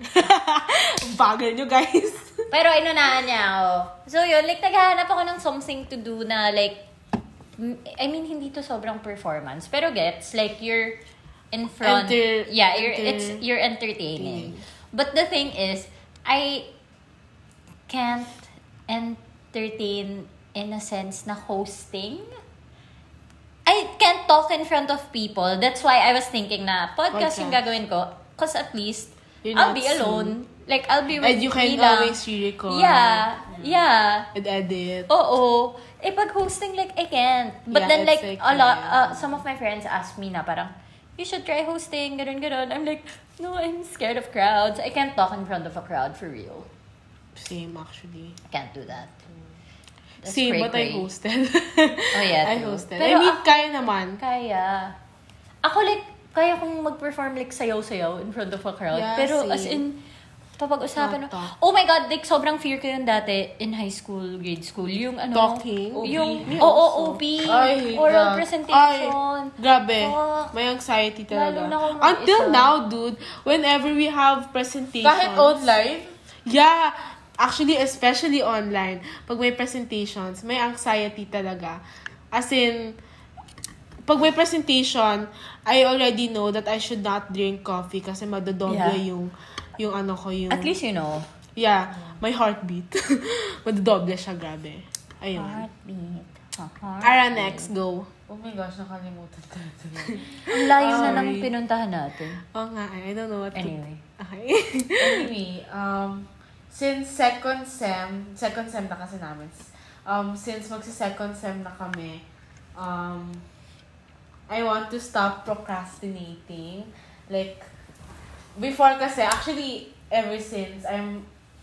Bagal nyo, guys. Pero inunahan niya ako. So yun, like, naghahanap ako ng something to do na, like, m- I mean, hindi to sobrang performance. Pero gets, like, you're in front. Enter- yeah, you're, enter- it's, you're entertaining. But the thing is, I can't entertain in a sense na hosting. I can't talk in front of people. That's why I was thinking na podcast yung Podcast. gagawin ko. Because at least, You're I'll not be alone. Like, I'll be with And you can me lang. always re-record. Yeah. Yeah. And edit. Oo. Eh, pag hosting, like, I can't. But Yeah, then, it's like, like, a lot, yeah. uh, some of my friends ask me na parang, you should try hosting, ganun, ganun. I'm like, no, I'm scared of crowds. I can't talk in front of a crowd for real. Same, actually. I can't do that. That's Same, but I cray-cray. hosted. Oh, yeah, I true. hosted. Pero I mean, ako- kaya naman. Kaya. Ako, like, kaya kong mag-perform, like, sayaw-sayaw in front of a crowd. Yeah, Pero, same. as in, papag-usapan, Not talk. oh my God, like, sobrang fear ko yun dati in high school, grade school. Yung, ano, Talking? Yung, Me oo, also. O P, Ay, oral God. presentation. Ay, grabe. Fuck. May anxiety talaga. Lalo na kung Until mag-isa. now, dude, whenever we have presentations. Kahit online? Yeah. Actually, especially online, pag may presentations, may anxiety talaga. As in, pag may presentation, I already know that I should not drink coffee kasi madodoble Yeah. yung, yung ano ko, yung... At least you know. Yeah, my heartbeat. madodoble siya, grabe. Ayun. Heartbeat. Uh-huh. Ara, next, go. Oh my gosh, nakalimutan ko na ito. Ang layo na Sorry. naman pinuntahan natin. Oo nga, I don't know what to... Anyway. Okay. Anyway, um, since second sem, second sem na kasi namin, um, since magsi-second sem na kami, um, I want to stop procrastinating. Like, before kasi, actually, ever since, I'm,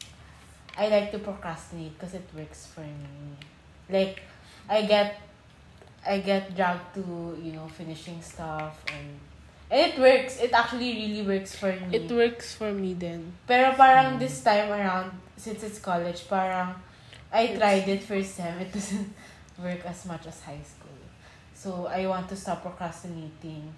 I like to procrastinate because it works for me. Like, I get, I get dragged to, you know, finishing stuff and, and it works. It actually really works for me. It works for me then. Pero parang this time around, since it's college, parang I tried it first sem. It doesn't work as much as high school. So, I want to stop procrastinating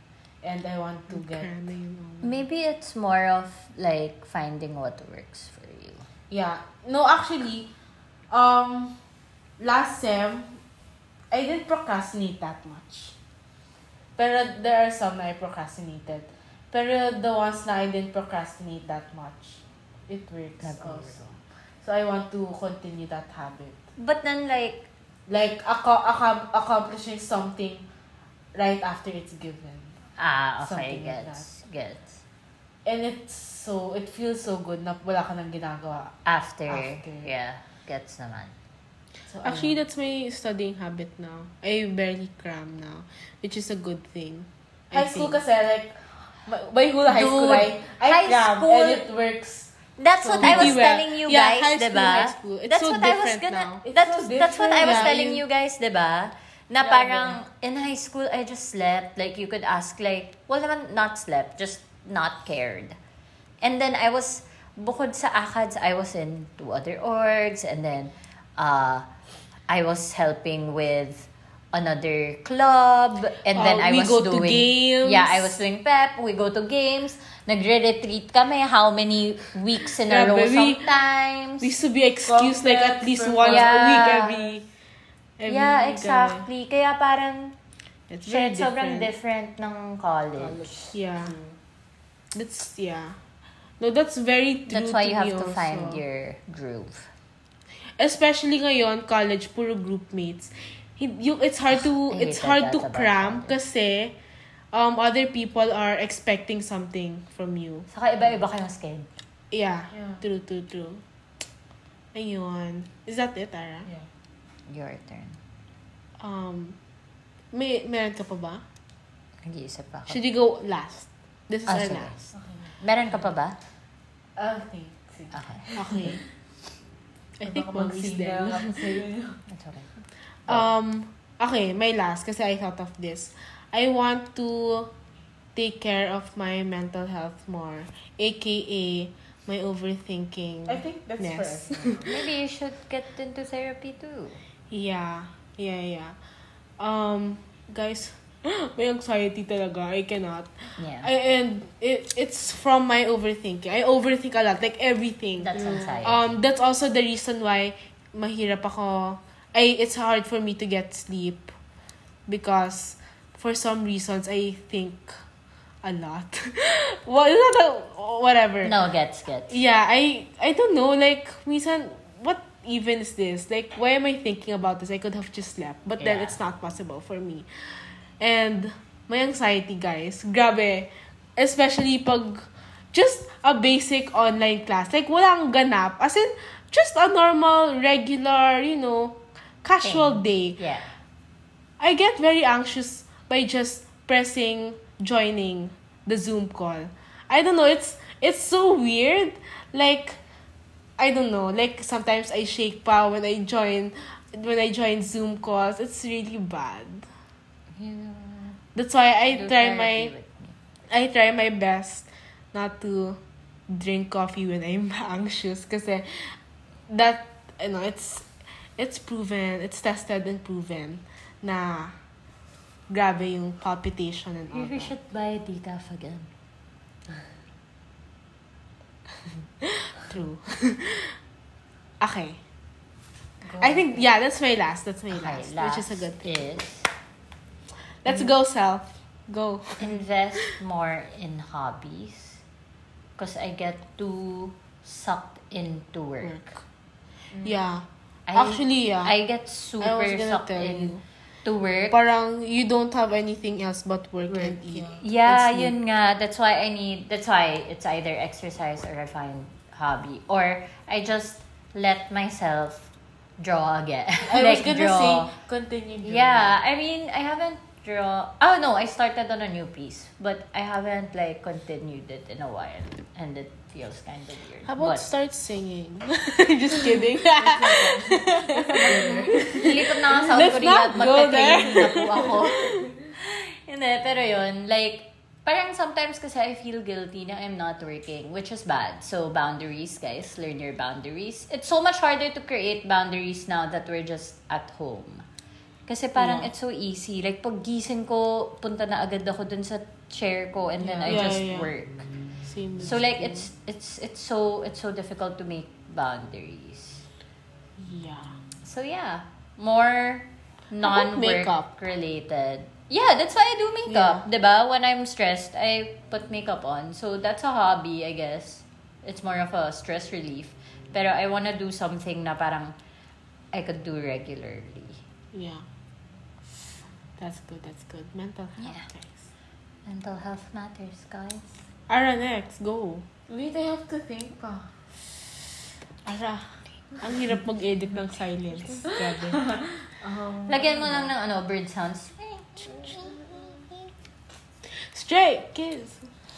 and I want to get Kinda, you know. Maybe it's more of like finding what works for you. yeah. No, actually, um, last sem, I didn't procrastinate that much. Pero there are some na I procrastinated. Pero the ones na I didn't procrastinate that much, it works That works. also. So I want to continue that habit. But then like, Like, aco- accom- accomplishing something right after it's given. ah, okay, Something like gets, gets. And it's so, it feels so good na wala ka nang ginagawa. After, After. yeah, gets naman. So, Actually, ayun. that's my studying habit now. I barely cram now, which is a good thing. I High school think. kasi, like, my- by hula high school, Dude, I, I high cram school- and it works. That's So what I was pretty well. telling you Yeah, guys, high school, diba? high school. It's That's so what I was different gonna. now. It's That's so that's what I was different. telling Yeah, you guys, diba? Na Yeah, parang in high school I just slept. Like you could ask like, well naman not slept, just not cared. And then I was bukod sa ACADS, I was in two other orgs, and then uh, I was helping with another club, and then Oh, I we was go to doing games. yeah, I was doing pep. We go to games. Nagre-retreat kami how many weeks in a Yeah, row but we- sometimes. We used to be excused like at least Complex, once a yeah. week every, every Yeah, week, exactly. Kaya parang uh, It's very shit, sobrang different. different ng college. Yeah. That's, yeah. No, that's very true That's why to you have me to also. find your groove. Especially ngayon, college, puro group mates. Hin- Yung, it's hard to, I it's hated hard that to about cram college. kasi um, other people are expecting something from you. Saka iba-iba kayong sked. Yeah. Yeah. True, true, true. Ayun. Is that it, Tara? Yeah. Your turn. Um, may, meron ka pa ba? Nag-iisip ako. Should we go last? This is Ah, our sige. last. Okay. Meron ka pa ba? Okay. Sige. Okay. Okay. I think Baka mommy's mag-single there. ako sa'yo. That's okay. Um, okay, my last, kasi I thought of this. I want to take care of my mental health more, aka my overthinking. I think that's for Yes. us. Maybe you should get into therapy too. Yeah, yeah, yeah. Um, guys, may anxiety talaga. I cannot. Yeah. I, and it, it's from my overthinking. I overthink a lot, like everything. That's anxiety. Um, that's also the reason why mahirap ako. I, it's hard for me to get sleep because for some reasons I think a lot. What is that? a- Whatever. no, gets, gets. Yeah, I I don't know. Like, minsan, what even is this? Like, why am I thinking about this? I could have just slept. But then Yeah. it's not possible for me. And my anxiety, guys, grabe. Especially pag just a basic online class. Like, walang ganap. As in, just a normal, regular, you know, casual day. Yeah. I get very anxious by just pressing joining the Zoom call. I don't know, it's it's so weird. Like, I don't know, like sometimes I shake pa when I join when I join Zoom calls. It's really bad. You That's why I do try therapy my with me. I try my best not to drink coffee when I'm anxious kasi that you know it's it's proven, it's tested and proven na grabe yung palpitation and all Maybe we that. should buy decaf again. True. Okay. I think yeah, that's my last. That's my Okay, last, last which is a good thing. is Let's go, self. Go. invest more in hobbies because I get too sucked into work. Work. Yeah. I, Actually, yeah. I get I super was gonna sucked tell in you. to work. Parang you don't have anything else but work, Work, and eat. Yeah, and sleep. yun nga. That's why I need, that's why it's either exercise or I find hobby. Or I just let myself draw again. I like was gonna draw. say, continue drawing. Yeah, I mean, I haven't draw. Oh no, I started on a new piece, but I haven't like continued it in a while, and it feels kind of weird. How about But, start singing? Just kidding. Nilipat na nga South Let's Korea not at go magta-training na po ako. Hindi, pero yun, like, parang sometimes kasi I feel guilty na I'm not working, which is bad. So, boundaries, guys. Learn your boundaries. It's so much harder to create boundaries now that we're just at home. Kasi parang Yeah. it's so easy. Like, pag gising ko, punta na agad ako dun sa chair ko and then I Yeah, just yeah. work. Same with So like me. it's it's it's so it's so difficult to make boundaries. Yeah. So yeah, more about non-work makeup? related. Yeah, that's why I do makeup. Diba? When I'm stressed, I put makeup on. So that's a hobby, I guess. It's more of a stress relief. Pero I wanna do something na parang I could do regularly. Yeah. That's good, that's good. Mental health, Yeah. guys. Mental health matters, guys. Ara, next. Go. Wait, I have to think pa. Ara. Ang hirap mag-edit ng silence. Grabe. Um, Lagyan mo lang ng ano, bird sounds. Straight kids.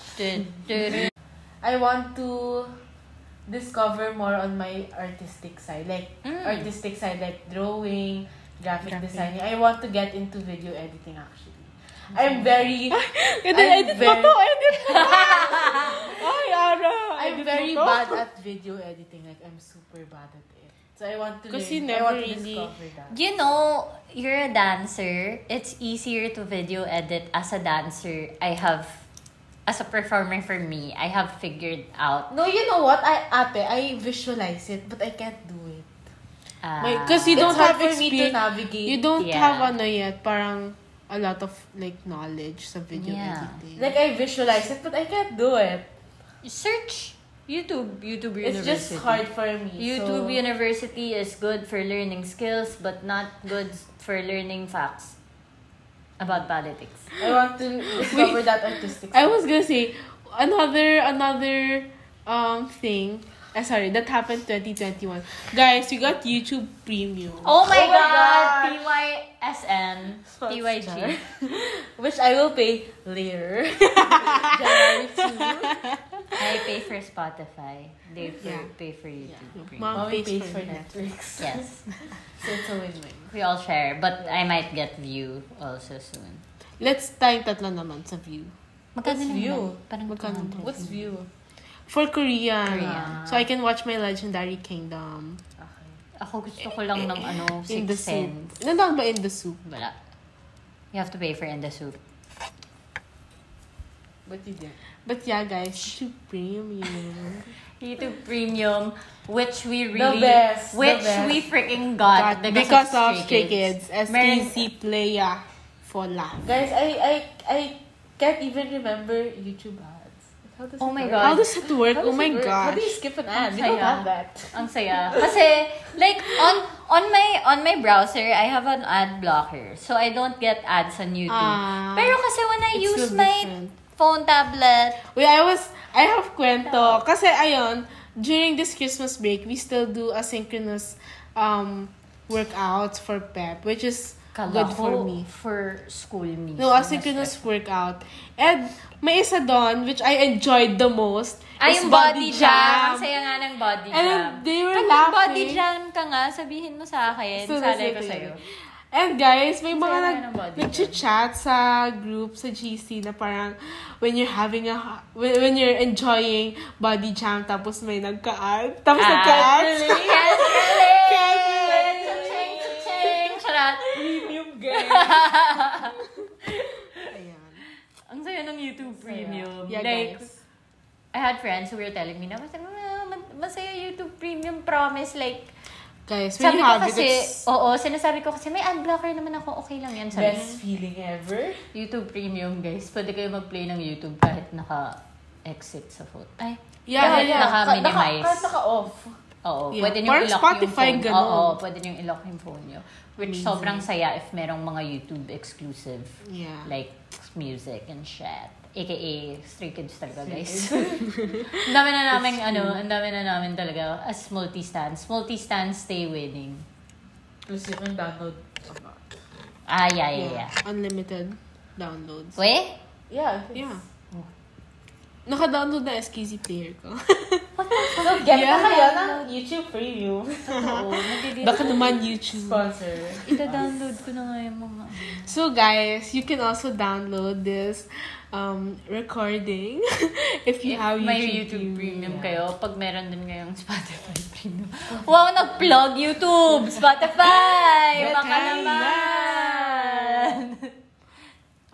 I want to discover more on my artistic side. Like, Mm. artistic side, like drawing, graphic Graphic. designing. I want to get into video editing, actually. I'm very... Edit, I'm edit mo very- to! Edit mo to! Ay, Ara! I'm edit very mo to. bad at video editing. Like, I'm super bad at it. So, I want to Kasi learn. I never want to really- discover that. You know, you're a dancer. It's easier to video edit as a dancer. I have, as a performer for me, I have figured out. No, you know what? I, ate, I visualize it, but I can't do it. Uh, Because you It's don't hard have for me to experience. navigate. You don't Yeah. have ano yet, parang a lot of like knowledge sa video Yeah. editing. Like, I visualize it, but I can't do it. search YouTube. YouTube It's University. just hard for me. YouTube so, University is good for learning skills, but not good for learning facts about politics. I want to discover that artistic I side. was gonna say another another um thing. Uh, sorry, that happened twenty twenty-one. Guys, we got YouTube Premium. Oh my Oh my god! gosh. T Y S N. T Y G. Which I will pay later. January second. I pay for Spotify. They for, Yeah. pay for YouTube. Premium. Mom Mommy pays pays for for Netflix. Yes. So it's a win-win. We all share, but I might get View also soon. Let's tayong tatlo naman sa view. Magkano What's naman? View? Parang Magkano? two hundred. What's view? For Korean. Korean. So I can watch my Legendary Kingdom. Okay. Ako gusto ko lang ng ano, In the six soup. cents. Nandang ba in the soup? Wala. You have to pay for in the soup. But you did. But yeah, guys, YouTube Premium. YouTube Premium, which we really, best, the which best. we freaking got, Got- because, of Stray Kids. S K Meron- C Playa for laugh. Guys, I I I can't even remember YouTube ads. How does Oh it my work? God. How does it work? How Oh does my it work? How do you gosh. skip an ad? Ang We don't saya. have that. Ang saya. Kasi, like, on on my on my browser, I have an ad blocker. So, I don't get ads on YouTube. Ah, Pero kasi when I it's use still my different. phone tablet, Wait, I was, I have kwento. Kasi ayun, during this Christmas break, we still do asynchronous um, workouts for Pep, which is kala good ko for me. for school mismo. No, asynchronous workout. And may isa doon, which I enjoyed the most, Ay, is yung body jam. Ang saya nga ng body And jam. then they were Pag laughing. body jam ka nga, sabihin mo sa akin. So, Salay that's ko it. sa'yo. And guys, may Ang mga saya nag, ng body nag-chat sa group, sa G C, na parang when you're having a, when, when you're enjoying body jam, tapos may nagka-ad. Tapos Ah, nagka-ad. really? Yes, really? Yes, Cha-ching, cha-ching, charat. Premium game. Ayan. Ang saya ng YouTube Premium. Yeah, like, guys. I had friends who were telling me na, masaya, masaya YouTube Premium, promise. Like, Guys, when sabi you ko have kasi, it, it's, oo, sinasabi ko kasi, may ad blocker naman ako, okay lang yan. Sabi Best feeling ever. YouTube Premium, guys. Pwede kayo mag-play ng YouTube kahit naka-exit sa phone. Ay, yeah, kahit yeah. naka-minimize. Kahit naka-off. Oo, Yeah. pwede nyo Parang i-lock Spotify, yung phone. ganun. Oo, pwede nyo i-lock yung phone nyo. Which Amazing. sobrang saya if merong mga YouTube exclusive. Yeah. Like, music and shit. A K A Stray Kids talaga, guys. Ang dami na namin, ano, ang dami na namin talaga as multi-stands. Multi-stands stay winning. Plus you can download. Ah, yeah, yeah, yeah. Unlimited downloads. We? Yeah. Yeah. Naka-download na S K Z player ko. So, get Yeah. na kayo ng YouTube Premium. Oo, nagdi- Baka naman YouTube. Sponsor. Ita-download ko na nga yung mga... So guys, you can also download this um recording if you If have may YouTube YouTube, Premium Yeah. kayo, pag meron din ngayong Spotify Premium. Wow, nag-plug YouTube! Spotify! But Baka hey, naman!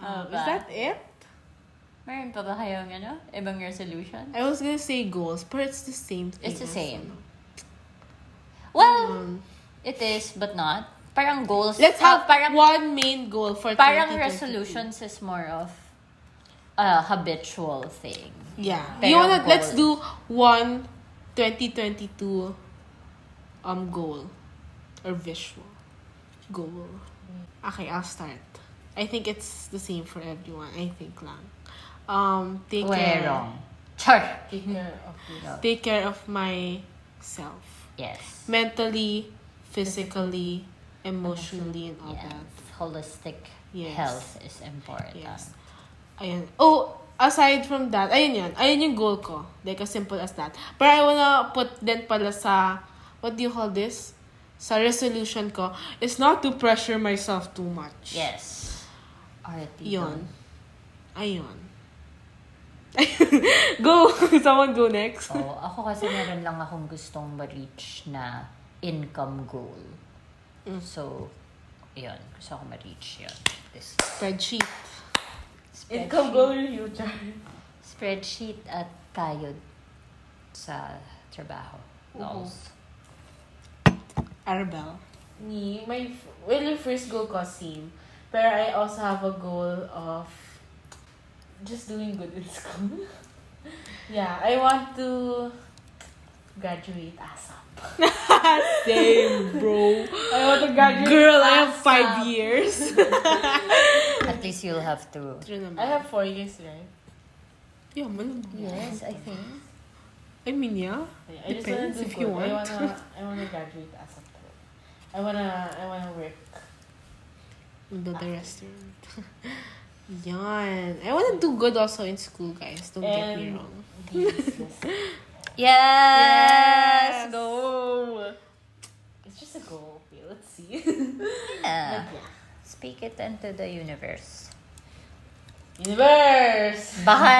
Um, ba? is that it? Meron pa ba kayong ano? Ibang resolution? I was gonna say goals, but it's the same thing. It's the as same. ano. Well, Um, it is, but not. Parang goals. let's ah, have parang, one main goal for parang twenty twenty-two. resolutions is more of a habitual thing. Yeah. Pero you wanna, let's goal. do one twenty twenty-two um goal or visual goal. Okay, I'll start. I think it's the same for everyone. I think lang. Um, take We're care. wrong. Char. Take care of yourself. Take care of myself. Yes. Mentally, physically, emotionally, and all Yes. that. Holistic Yes. health is important. Yes. Ayan. Oh, aside from that, ayun yan. Ayun yung goal ko. Like, as simple as that. But I wanna put din pala sa, what do you call this? Sa resolution ko, is not to pressure myself too much. Yes. Arty. Yun. Ayun. Go! Someone go next. Oh, ako kasi meron lang akong gustong ma-reach na income goal. Mm. So, yun. Gusto ko ma-reach yun. This Spreadsheet. Income goal in future. Spreadsheet at kayod sa trabaho. Goals. Arabelle. Me, my, f- well, yung first goal ko, same. Pero I also have a goal of just doing good in school. Yeah, I want to graduate ASAP. Same, bro. I want to graduate Girl, I have ASAP. five years. At least you'll have to. True naman. I have four years, right? Yeah, malamang. Yes, I think. Mm-hmm. I mean, yeah. I just Depends wanna do if good. you want. I wanna, I wanna graduate ASAP. I wanna, I wanna work. Build a restaurant. Yan. I want to do good also in school, guys. Don't get me And- wrong. Yes, yes. Yes! Yes! Go! It's just a goal. Okay, let's see. Yeah. But yeah. Speak it into the universe. Universe! Baka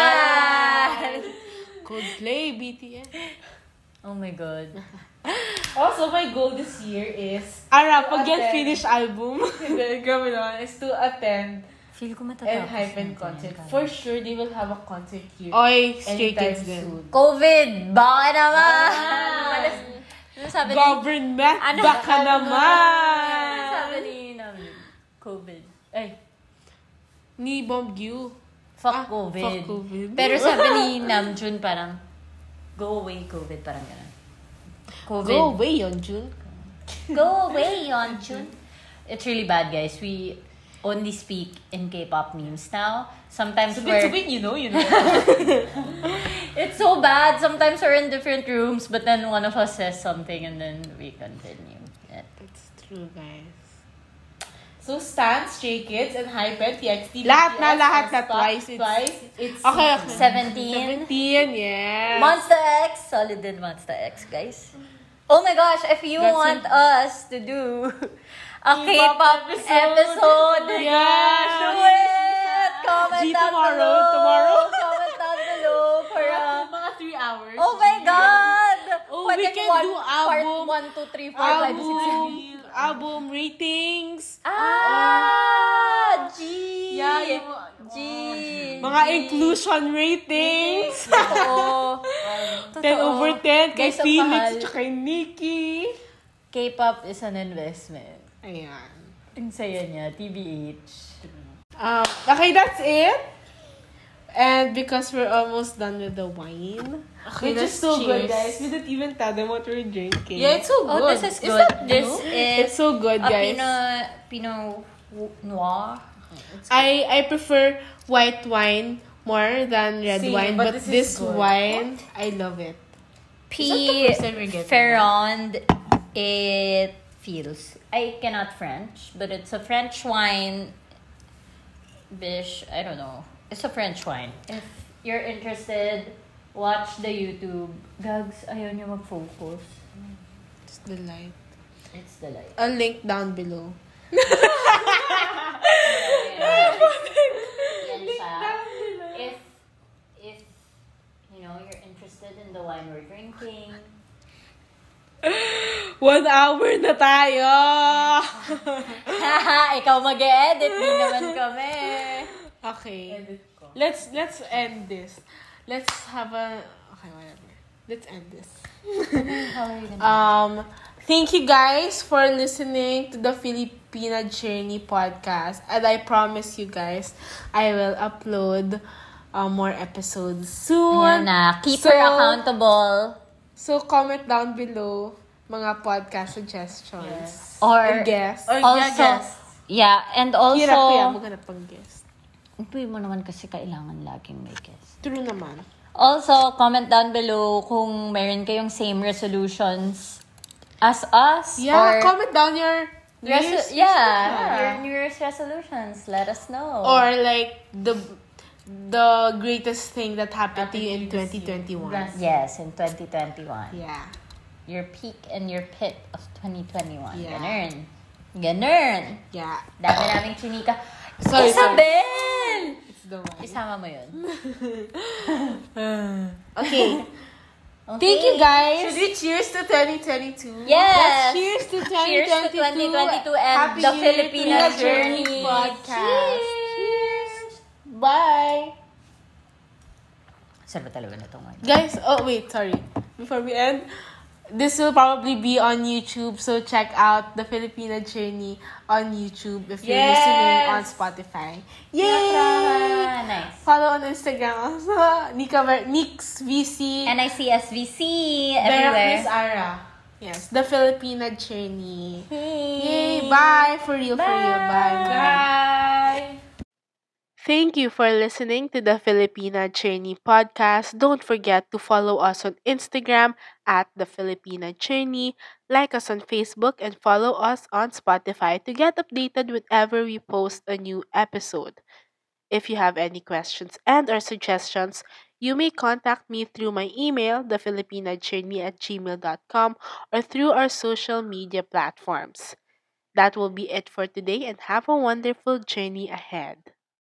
naman! Coldplay, B T S. Oh my God. Also, my goal this year is Ara, pag yan Attend. finish album. Hindi, grabe naman, is to attend Feel ko and matatapos Hypen natin concert. yan, For guys. sure, they will have a concert here. Oy, Stray anytime Kids din. soon. COVID! Baka naman! Ah. Malas- Ano sabi ni... Government, Ano? baka Ano naman. sabi ni Nam- COVID? Ay, Ni Bomb Gyu. fuck Ah, COVID. fuck COVID. Pero sabi ni Namjoon parang, go away COVID, parang gano'n. COVID. Go away yun, June. Go away, Yeonjun. It's really bad, guys. We only speak in K-pop memes now. Sometimes we're... you know, you know. It's so bad. Sometimes we're in different rooms, but then one of us says something and then we continue. Yeah. That's true, guys. So, Stan, Stray Kids, and Hypen, T X T, Lahat na, B T S, lahat na, Aespa, twice. It's- Twice. It's Okay, okay. seventeen. seventeen, yes. Monster X. Solid din Monster X, guys. Oh my gosh, if you That's want it. us to do a K-pop K-pop episode. episode, Yes. do it! Comment G down tomorrow, below. tomorrow. Comment down below for a... mga three hours. Oh my God! Oh, we Pwedeng can one, do Part album. one, two, three, four, five, six, seven. Album, album ratings. Ah! G! Yeah, yung... G! Mga inclusion ratings. Oo. ten Totoo. over ten kay Guys, ang Felix mahal. at kay Nikki. K-pop is an investment. Ayan. Ang saya niya, T B H. Um, okay, that's it. And because we're almost done with the wine, Okay, which is let's so good, cheers. guys. We didn't even tell them what we're drinking. Yeah, it's so good. Oh, this is good. that This blue? is It's so good, a guys. Pinot, Pinot Noir. I I prefer white wine more than red Same, wine, but but, this this, is good. wine, I love it. Is that the P. first time we're getting Ferrand. It feels. I cannot French, but it's a French wine. Bish, I don't know. It's a French wine. If you're interested, watch the YouTube. Gags, ayaw niya mag-focus. It's the light. It's the light. I'll link down below. Yan siya. If, if, you know, you're interested in the wine we're drinking, One hour na tayo! haha, ikaw mag-edit, di naman kami. Okay. Edit ko. Let's let's end this. Let's have a okay, whatever. Let's end this. How are you gonna... Um, thank you guys for listening to the Filipina Journey podcast, and I promise you guys, I will upload uh, more episodes soon. Ayan na. Keep So- her accountable. So comment down below mga podcast suggestions Yes. Or, and guests. Or also, yeah, guests. yeah, and also, Hirap ko yan, maghanap pang guest. uy mo naman kasi kailangan laging may guest. True naman. Also, comment down below kung meron kayong same resolutions as us. Yeah, or comment down your New reso- Year's yeah, resolution. your New Year's resolutions. Let us know. Or like the the greatest thing that happened to you in Happened to you twenty this year. twenty-one. Last yes, in twenty twenty-one. Yeah. Your peak and your pit of twenty twenty-one. Yeah. Ganun. Ganun. Yeah. Dami naming chinika. Sorry, Isabel! It's the one. Isama mo yun. Okay. Okay. Thank you guys. Should we cheers to twenty twenty-two? Yes! Let's cheers to twenty Cheers to twenty-two. twenty twenty-two and Happy the New Year Filipina to the Journey. podcast. Cheers! Bye. Sarap talaga na itong wine. Guys, oh wait, sorry. Before we end, this will probably be on YouTube, so check out the Filipina Journey on YouTube if you're Yes! listening on Spotify. Yay! Ah, nice. Follow on Instagram also. Nika Ver- Nix V C. N I C S V C Vera everywhere. Chris Ara. Yes, the Filipina Journey. Hey. Yay! Bye! For real, for real. Bye. Bye. Bye! Thank you for listening to the Filipina Journey podcast. Don't forget to follow us on Instagram at the Filipina Journey, like us on Facebook, and follow us on Spotify to get updated whenever we post a new episode. If you have any questions and or suggestions, you may contact me through my email, thefilipinajourney at gmail dot com, or through our social media platforms. That will be it for today, and have a wonderful journey ahead.